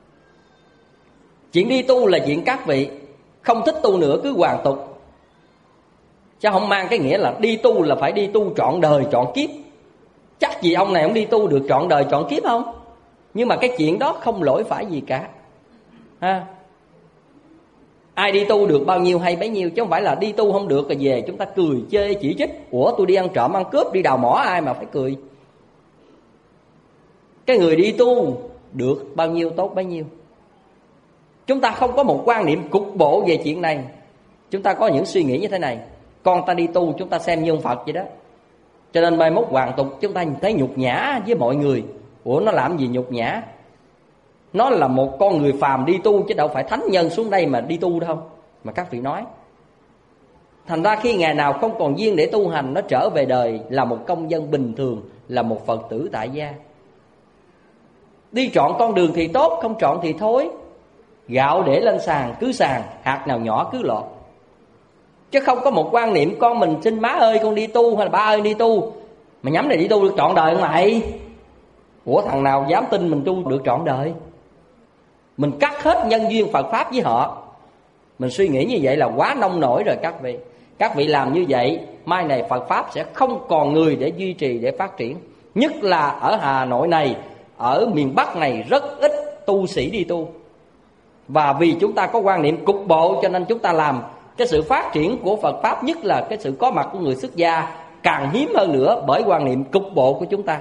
Chuyện đi tu là chuyện các vị không thích tu nữa cứ hoàn tục, chứ không mang cái nghĩa là đi tu là phải đi tu trọn đời trọn kiếp. Chắc gì ông này ông đi tu được trọn đời trọn kiếp không? Nhưng mà cái chuyện đó không lỗi phải gì cả ha. Ai đi tu được bao nhiêu hay bấy nhiêu, chứ không phải là đi tu không được rồi về chúng ta cười chê chỉ trích. Ủa tôi đi ăn trộm ăn cướp đi đào mỏ ai mà phải cười. Cái người đi tu được bao nhiêu tốt bấy nhiêu. Chúng ta không có một quan niệm cục bộ về chuyện này. Chúng ta có những suy nghĩ như thế này: con ta đi tu chúng ta xem như ông Phật vậy đó. Cho nên mai mốt hoàn tục chúng ta nhìn thấy nhục nhã với mọi người. Ủa nó làm gì nhục nhã? Nó là một con người phàm đi tu, chứ đâu phải thánh nhân xuống đây mà đi tu đâu mà các vị nói. Thành ra khi ngày nào không còn duyên để tu hành, nó trở về đời là một công dân bình thường, là một Phật tử tại gia. Đi trọn con đường thì tốt, không trọn thì thôi. Gạo để lên sàn cứ sàn, hạt nào nhỏ cứ lọt. Chứ không có một quan niệm con mình xin má ơi con đi tu, hay là ba ơi đi tu. Mà nhắm này đi tu được trọn đời không mày? Ủa thằng nào dám tin mình tu được trọn đời? Mình cắt hết nhân duyên Phật Pháp với họ. Mình suy nghĩ như vậy là quá nông nổi rồi các vị. Các vị làm như vậy, mai này Phật Pháp sẽ không còn người để duy trì, để phát triển. Nhất là ở Hà Nội này, ở miền Bắc này rất ít tu sĩ đi tu. Và vì chúng ta có quan niệm cục bộ, cho nên chúng ta làm cái sự phát triển của Phật Pháp, nhất là cái sự có mặt của người xuất gia, càng hiếm hơn nữa bởi quan niệm cục bộ của chúng ta.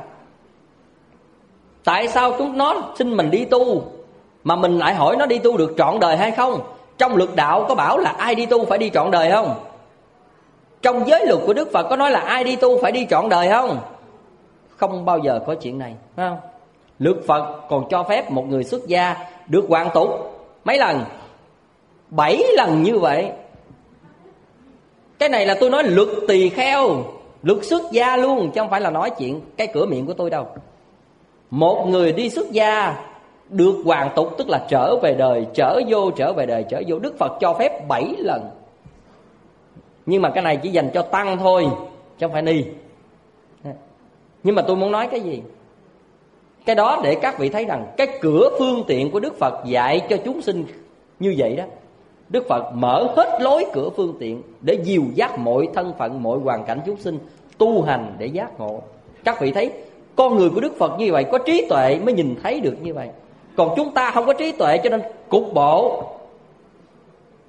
Tại sao chúng nó xin mình đi tu mà mình lại hỏi nó đi tu được trọn đời hay không? Trong luật đạo có bảo là ai đi tu phải đi trọn đời không? Trong giới luật của Đức Phật có nói là ai đi tu phải đi trọn đời không? Không bao giờ có chuyện này, phải không? Luật Phật còn cho phép một người xuất gia được hoàn tục mấy lần? 7 lần như vậy. Cái này là tôi nói luật tỳ kheo, luật xuất gia luôn, chứ không phải là nói chuyện cái cửa miệng của tôi đâu. Một người đi xuất gia được hoàn tục, tức là trở về đời, trở về đời, trở vô. Đức Phật cho phép 7 lần. Nhưng mà cái này chỉ dành cho tăng thôi, chứ không phải ni. Nhưng mà tôi muốn nói cái gì? Cái đó để các vị thấy rằng cái cửa phương tiện của Đức Phật dạy cho chúng sinh như vậy đó. Đức Phật mở hết lối cửa phương tiện để dìu dắt mọi thân phận, mọi hoàn cảnh chúng sinh tu hành để giác ngộ. Các vị thấy con người của Đức Phật như vậy, có trí tuệ mới nhìn thấy được như vậy. Còn chúng ta không có trí tuệ cho nên cục bộ.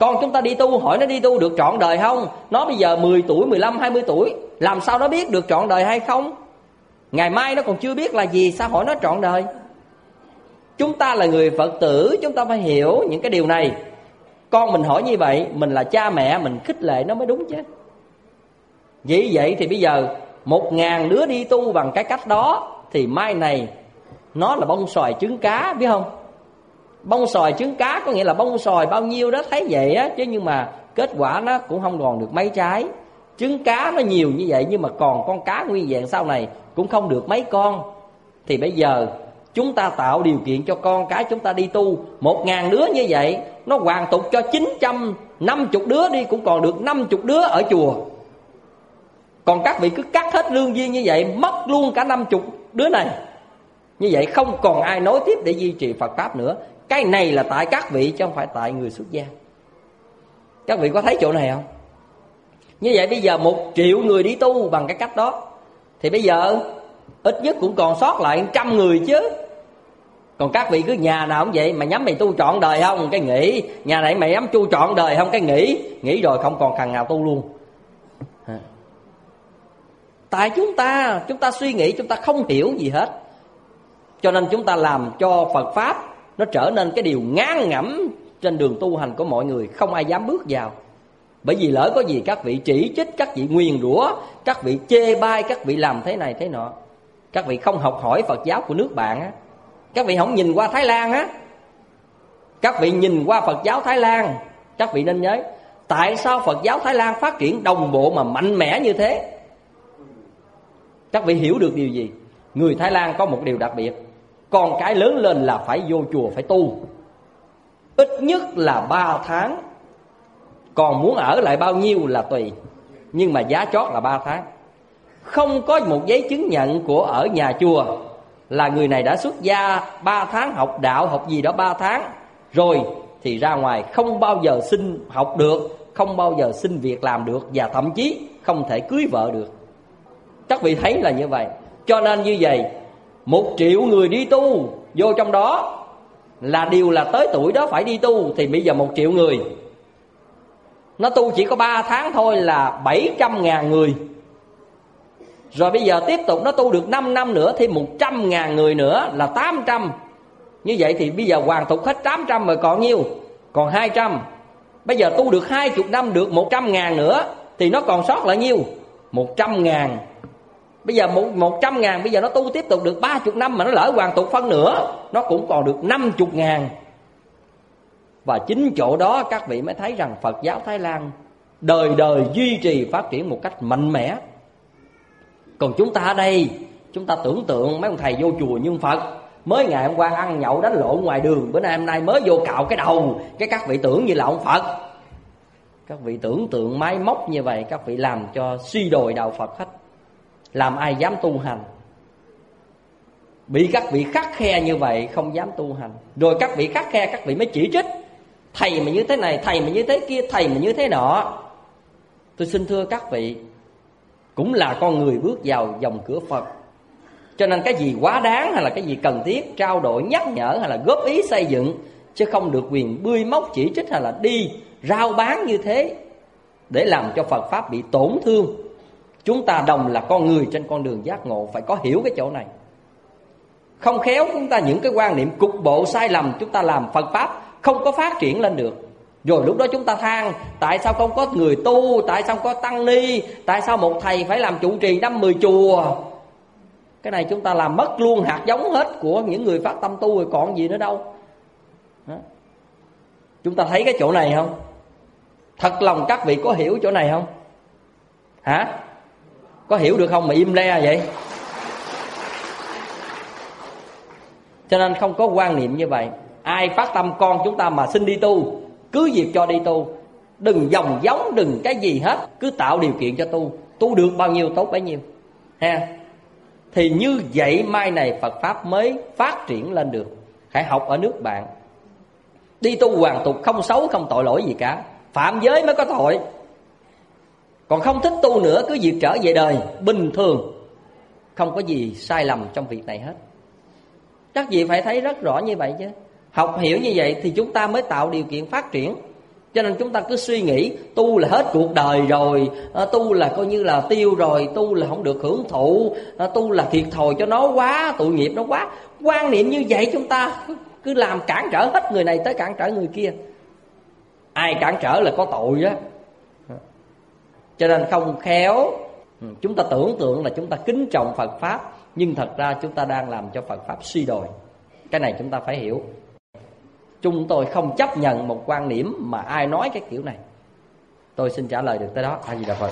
Con chúng ta đi tu, hỏi nó đi tu được trọn đời không? Nó bây giờ 10 tuổi, 15, 20 tuổi, làm sao nó biết được trọn đời hay không? Ngày mai nó còn chưa biết là gì, sao hỏi nó trọn đời? Chúng ta là người Phật tử, chúng ta phải hiểu những cái điều này. Con mình hỏi như vậy, mình là cha mẹ, mình khích lệ nó mới đúng chứ. Vì vậy thì bây giờ 1000 đứa đi tu bằng cái cách đó, thì mai này nó là bông xoài trứng cá, biết không? Bông xoài trứng cá có nghĩa là bông xoài bao nhiêu đó thấy vậy á, chứ nhưng mà kết quả nó cũng không còn được mấy trái. Trứng cá nó nhiều như vậy nhưng mà còn con cá nguyên vẹn sau này cũng không được mấy con. Thì bây giờ chúng ta tạo điều kiện cho con cái chúng ta đi tu. 1000 đứa như vậy, nó hoàn tục cho 950 đứa đi, cũng còn được 50 đứa ở chùa. Còn các vị cứ cắt hết lương duyên như vậy, mất luôn cả 50 đứa này. Như vậy không còn ai nối tiếp để duy trì Phật Pháp nữa. Cái này là tại các vị chứ không phải tại người xuất gia. Các vị có thấy chỗ này không? Như vậy bây giờ 1 triệu người đi tu bằng cái cách đó, thì bây giờ ít nhất cũng còn sót lại 100 người chứ. Còn các vị cứ nhà nào cũng vậy, mà nhắm mày tu trọn đời không? Cái nghĩ. Nhà này mày nhắm tu trọn đời không? Cái nghĩ rồi không còn thằng nào tu luôn. Tại chúng ta suy nghĩ, chúng ta không hiểu gì hết. Cho nên chúng ta làm cho Phật Pháp nó trở nên cái điều ngán ngẩm trên đường tu hành của mọi người, không ai dám bước vào. Bởi vì lỡ có gì các vị chỉ trích, các vị nguyền rủa, các vị chê bai, các vị làm thế này thế nọ. Các vị không học hỏi Phật giáo của nước bạn á. Các vị không nhìn qua Thái Lan á. Các vị nhìn qua Phật giáo Thái Lan, các vị nên nhớ tại sao Phật giáo Thái Lan phát triển đồng bộ mà mạnh mẽ như thế. Các vị hiểu được điều gì? Người Thái Lan có một điều đặc biệt, con cái lớn lên là phải vô chùa phải tu, ít nhất là 3 tháng. Còn muốn ở lại bao nhiêu là tùy, nhưng mà giá chót là 3 tháng. Không có một giấy chứng nhận của ở nhà chùa là người này đã xuất gia 3 tháng học đạo, học gì đó 3 tháng rồi thì ra ngoài không bao giờ xin học được, không bao giờ xin việc làm được, và thậm chí không thể cưới vợ được. Các vị thấy là như vậy. Cho nên như vậy 1 triệu người đi tu vô trong đó là điều là tới tuổi đó phải đi tu. Thì bây giờ 1 triệu người nó tu chỉ có 3 tháng thôi là 700.000 người. Rồi bây giờ tiếp tục nó tu được 5 năm nữa, thêm 100.000 người nữa là 800. Như vậy thì bây giờ hoàn tục hết 800 rồi còn nhiêu? Còn 200. Bây giờ tu được 20 năm được 100.000 nữa, thì nó còn sót lại nhiêu? 100.000. Bây giờ 100.000, bây giờ nó tu tiếp tục được 30 năm mà nó lỡ hoàn tục phân nữa, nó cũng còn được 50.000. Và chính chỗ đó các vị mới thấy rằng Phật giáo Thái Lan đời đời duy trì phát triển một cách mạnh mẽ. Còn chúng ta ở đây, chúng ta tưởng tượng mấy ông thầy vô chùa như Phật, mới ngày hôm qua ăn nhậu đánh lộn ngoài đường, bữa nay hôm nay mới vô cạo cái đầu, cái các vị tưởng như là ông Phật. Các vị tưởng tượng máy móc như vậy, các vị làm cho suy đồi đạo Phật hết. Làm ai dám tu hành? Bị các vị khắt khe như vậy không dám tu hành. Rồi các vị khắt khe, các vị mới chỉ trích: thầy mà như thế này, thầy mà như thế kia, thầy mà như thế nọ. Tôi xin thưa các vị, cũng là con người bước vào dòng cửa Phật. Cho nên cái gì quá đáng hay là cái gì cần thiết trao đổi, nhắc nhở hay là góp ý xây dựng, chứ không được quyền bươi móc chỉ trích hay là đi rao bán như thế để làm cho Phật Pháp bị tổn thương. Chúng ta đồng là con người trên con đường giác ngộ, phải có hiểu cái chỗ này. Không khéo chúng ta những cái quan niệm cục bộ sai lầm, chúng ta làm Phật Pháp không có phát triển lên được. Rồi lúc đó chúng ta than tại sao không có người tu, tại sao không có tăng ni, tại sao một thầy phải làm trụ trì 5-10 chùa. Cái này chúng ta làm mất luôn hạt giống hết của những người phát tâm tu rồi còn gì nữa đâu. Đó. Chúng ta thấy cái chỗ này không? Thật lòng các vị có hiểu chỗ này không? Hả? Có hiểu được không mà im le vậy? Cho nên không có quan niệm như vậy. Ai phát tâm con chúng ta mà xin đi tu, cứ việc cho đi tu. Đừng dòng giống, đừng cái gì hết, cứ tạo điều kiện cho tu. Tu được bao nhiêu tốt bấy nhiêu ha. Thì như vậy mai này Phật Pháp mới phát triển lên được. Hãy học ở nước bạn. Đi tu hoàn tục không xấu, không tội lỗi gì cả. Phạm giới mới có tội. Còn không thích tu nữa, cứ việc trở về đời bình thường, không có gì sai lầm trong việc này hết. Các vị phải thấy rất rõ như vậy chứ. Học hiểu như vậy thì chúng ta mới tạo điều kiện phát triển. Cho nên chúng ta cứ suy nghĩ tu là hết cuộc đời rồi, tu là coi như là tiêu rồi, tu là không được hưởng thụ, tu là thiệt thòi cho nó quá, tội nghiệp nó quá. Quan niệm như vậy chúng ta cứ làm cản trở hết người này tới cản trở người kia. Ai cản trở là có tội đó. Cho nên không khéo, chúng ta tưởng tượng là chúng ta kính trọng Phật Pháp, nhưng thật ra chúng ta đang làm cho Phật Pháp suy đồi. Cái này chúng ta phải hiểu. Chúng tôi không chấp nhận một quan điểm mà ai nói cái kiểu này. Tôi xin trả lời được tới đó. A Di Đà Phật.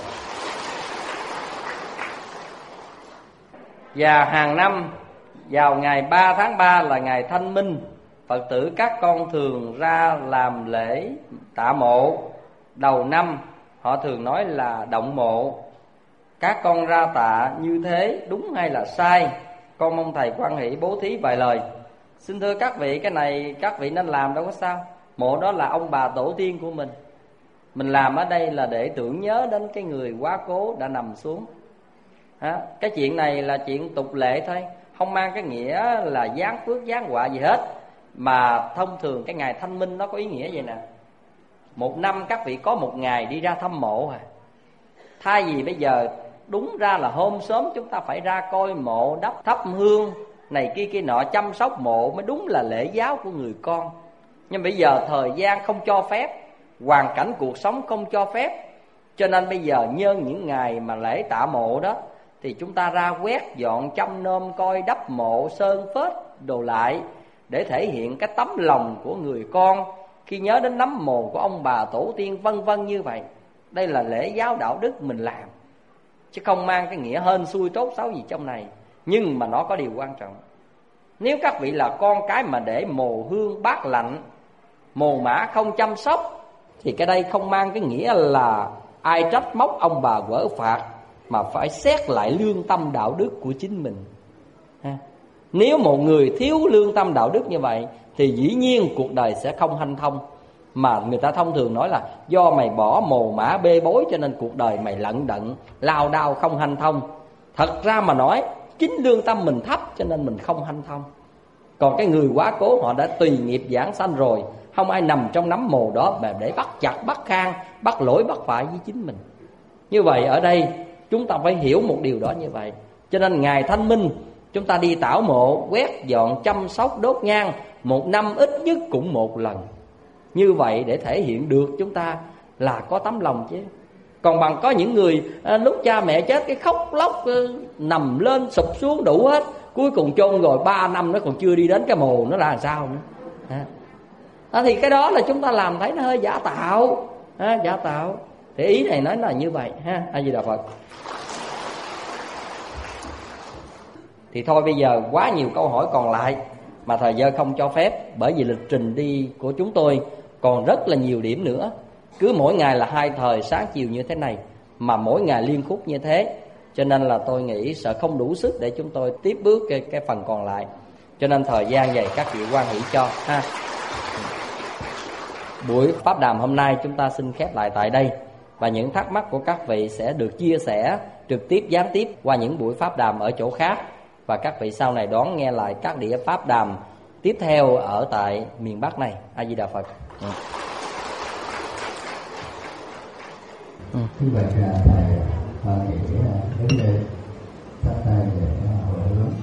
Và hàng năm vào ngày 3 tháng 3 là ngày Thanh Minh, Phật tử các con thường ra làm lễ tạ mộ. Đầu năm họ thường nói là động mộ. Các con ra tạ như thế đúng hay là sai? Con mong thầy quan hỷ bố thí vài lời. Xin thưa các vị, cái này các vị nên làm đâu có sao. Mộ đó là ông bà tổ tiên của mình. Mình làm ở đây là để tưởng nhớ đến cái người quá cố đã nằm xuống. Cái chuyện này là chuyện tục lệ thôi, không mang cái nghĩa là giáng phước giáng họa gì hết. Mà thông thường cái ngày Thanh Minh nó có ý nghĩa vậy nè. Một năm các vị có một ngày đi ra thăm mộ. Thay vì bây giờ đúng ra là hôm sớm chúng ta phải ra coi mộ, đắp thắp hương này kia nọ, chăm sóc mộ mới đúng là lễ giáo của người con. Nhưng bây giờ thời gian không cho phép, hoàn cảnh cuộc sống không cho phép, cho nên bây giờ nhân những ngày mà lễ tạ mộ đó thì chúng ta ra quét dọn chăm nom coi đắp mộ, sơn phết đồ lại, để thể hiện cái tấm lòng của người con khi nhớ đến nấm mồ của ông bà tổ tiên vân vân như vậy. Đây là lễ giáo đạo đức mình làm, chứ không mang cái nghĩa hên xui tốt xấu gì trong này. Nhưng mà nó có điều quan trọng. Nếu các vị là con cái mà để mồ hương bát lạnh, mồ mã không chăm sóc, thì cái đây không mang cái nghĩa là ai trách móc ông bà quở phạt, mà phải xét lại lương tâm đạo đức của chính mình. Nếu một người thiếu lương tâm đạo đức như vậy thì dĩ nhiên cuộc đời sẽ không hanh thông. Mà người ta thông thường nói là do mày bỏ mồ mã bê bối cho nên cuộc đời mày lận đận, lao đao không hanh thông. Thật ra mà nói, chính lương tâm mình thấp cho nên mình không hanh thông. Còn cái người quá cố họ đã tùy nghiệp giảng sanh rồi, không ai nằm trong nắm mồ đó mà để bắt chặt, bắt khang, bắt lỗi, bắt phải với chính mình. Như vậy ở đây chúng ta phải hiểu một điều đó như vậy. Cho nên ngày Thanh Minh chúng ta đi tảo mộ, quét dọn, chăm sóc, đốt nhang, một năm ít nhất cũng một lần. Như vậy để thể hiện được chúng ta là có tấm lòng chứ. Còn bằng có những người lúc cha mẹ chết cái khóc lóc, nằm lên sụp xuống đủ hết, cuối cùng chôn rồi 3 năm nó còn chưa đi đến cái mồ nó là làm sao nữa. Thì cái đó là chúng ta làm thấy nó hơi giả tạo, giả tạo. Thì ý này nói là như vậy ha. A Di Đà Phật. Thì thôi bây giờ quá nhiều câu hỏi còn lại mà thời gian không cho phép, bởi vì lịch trình đi của chúng tôi còn rất là nhiều điểm nữa. Cứ mỗi ngày là 2 thời sáng chiều như thế này, mà mỗi ngày liên khúc như thế, cho nên là tôi nghĩ sợ không đủ sức để chúng tôi tiếp bước cái phần còn lại. Cho nên thời gian vậy các vị quan hỷ cho ha. Buổi pháp đàm hôm nay chúng ta xin khép lại tại đây, và những thắc mắc của các vị sẽ được chia sẻ trực tiếp, gián tiếp qua những buổi pháp đàm ở chỗ khác. Và các vị sau này đón nghe lại các đĩa pháp đàm tiếp theo ở tại miền Bắc này. A Di Đà Phật. Như vậy là thầy nghĩ đến đây sắp tay để hồi hướng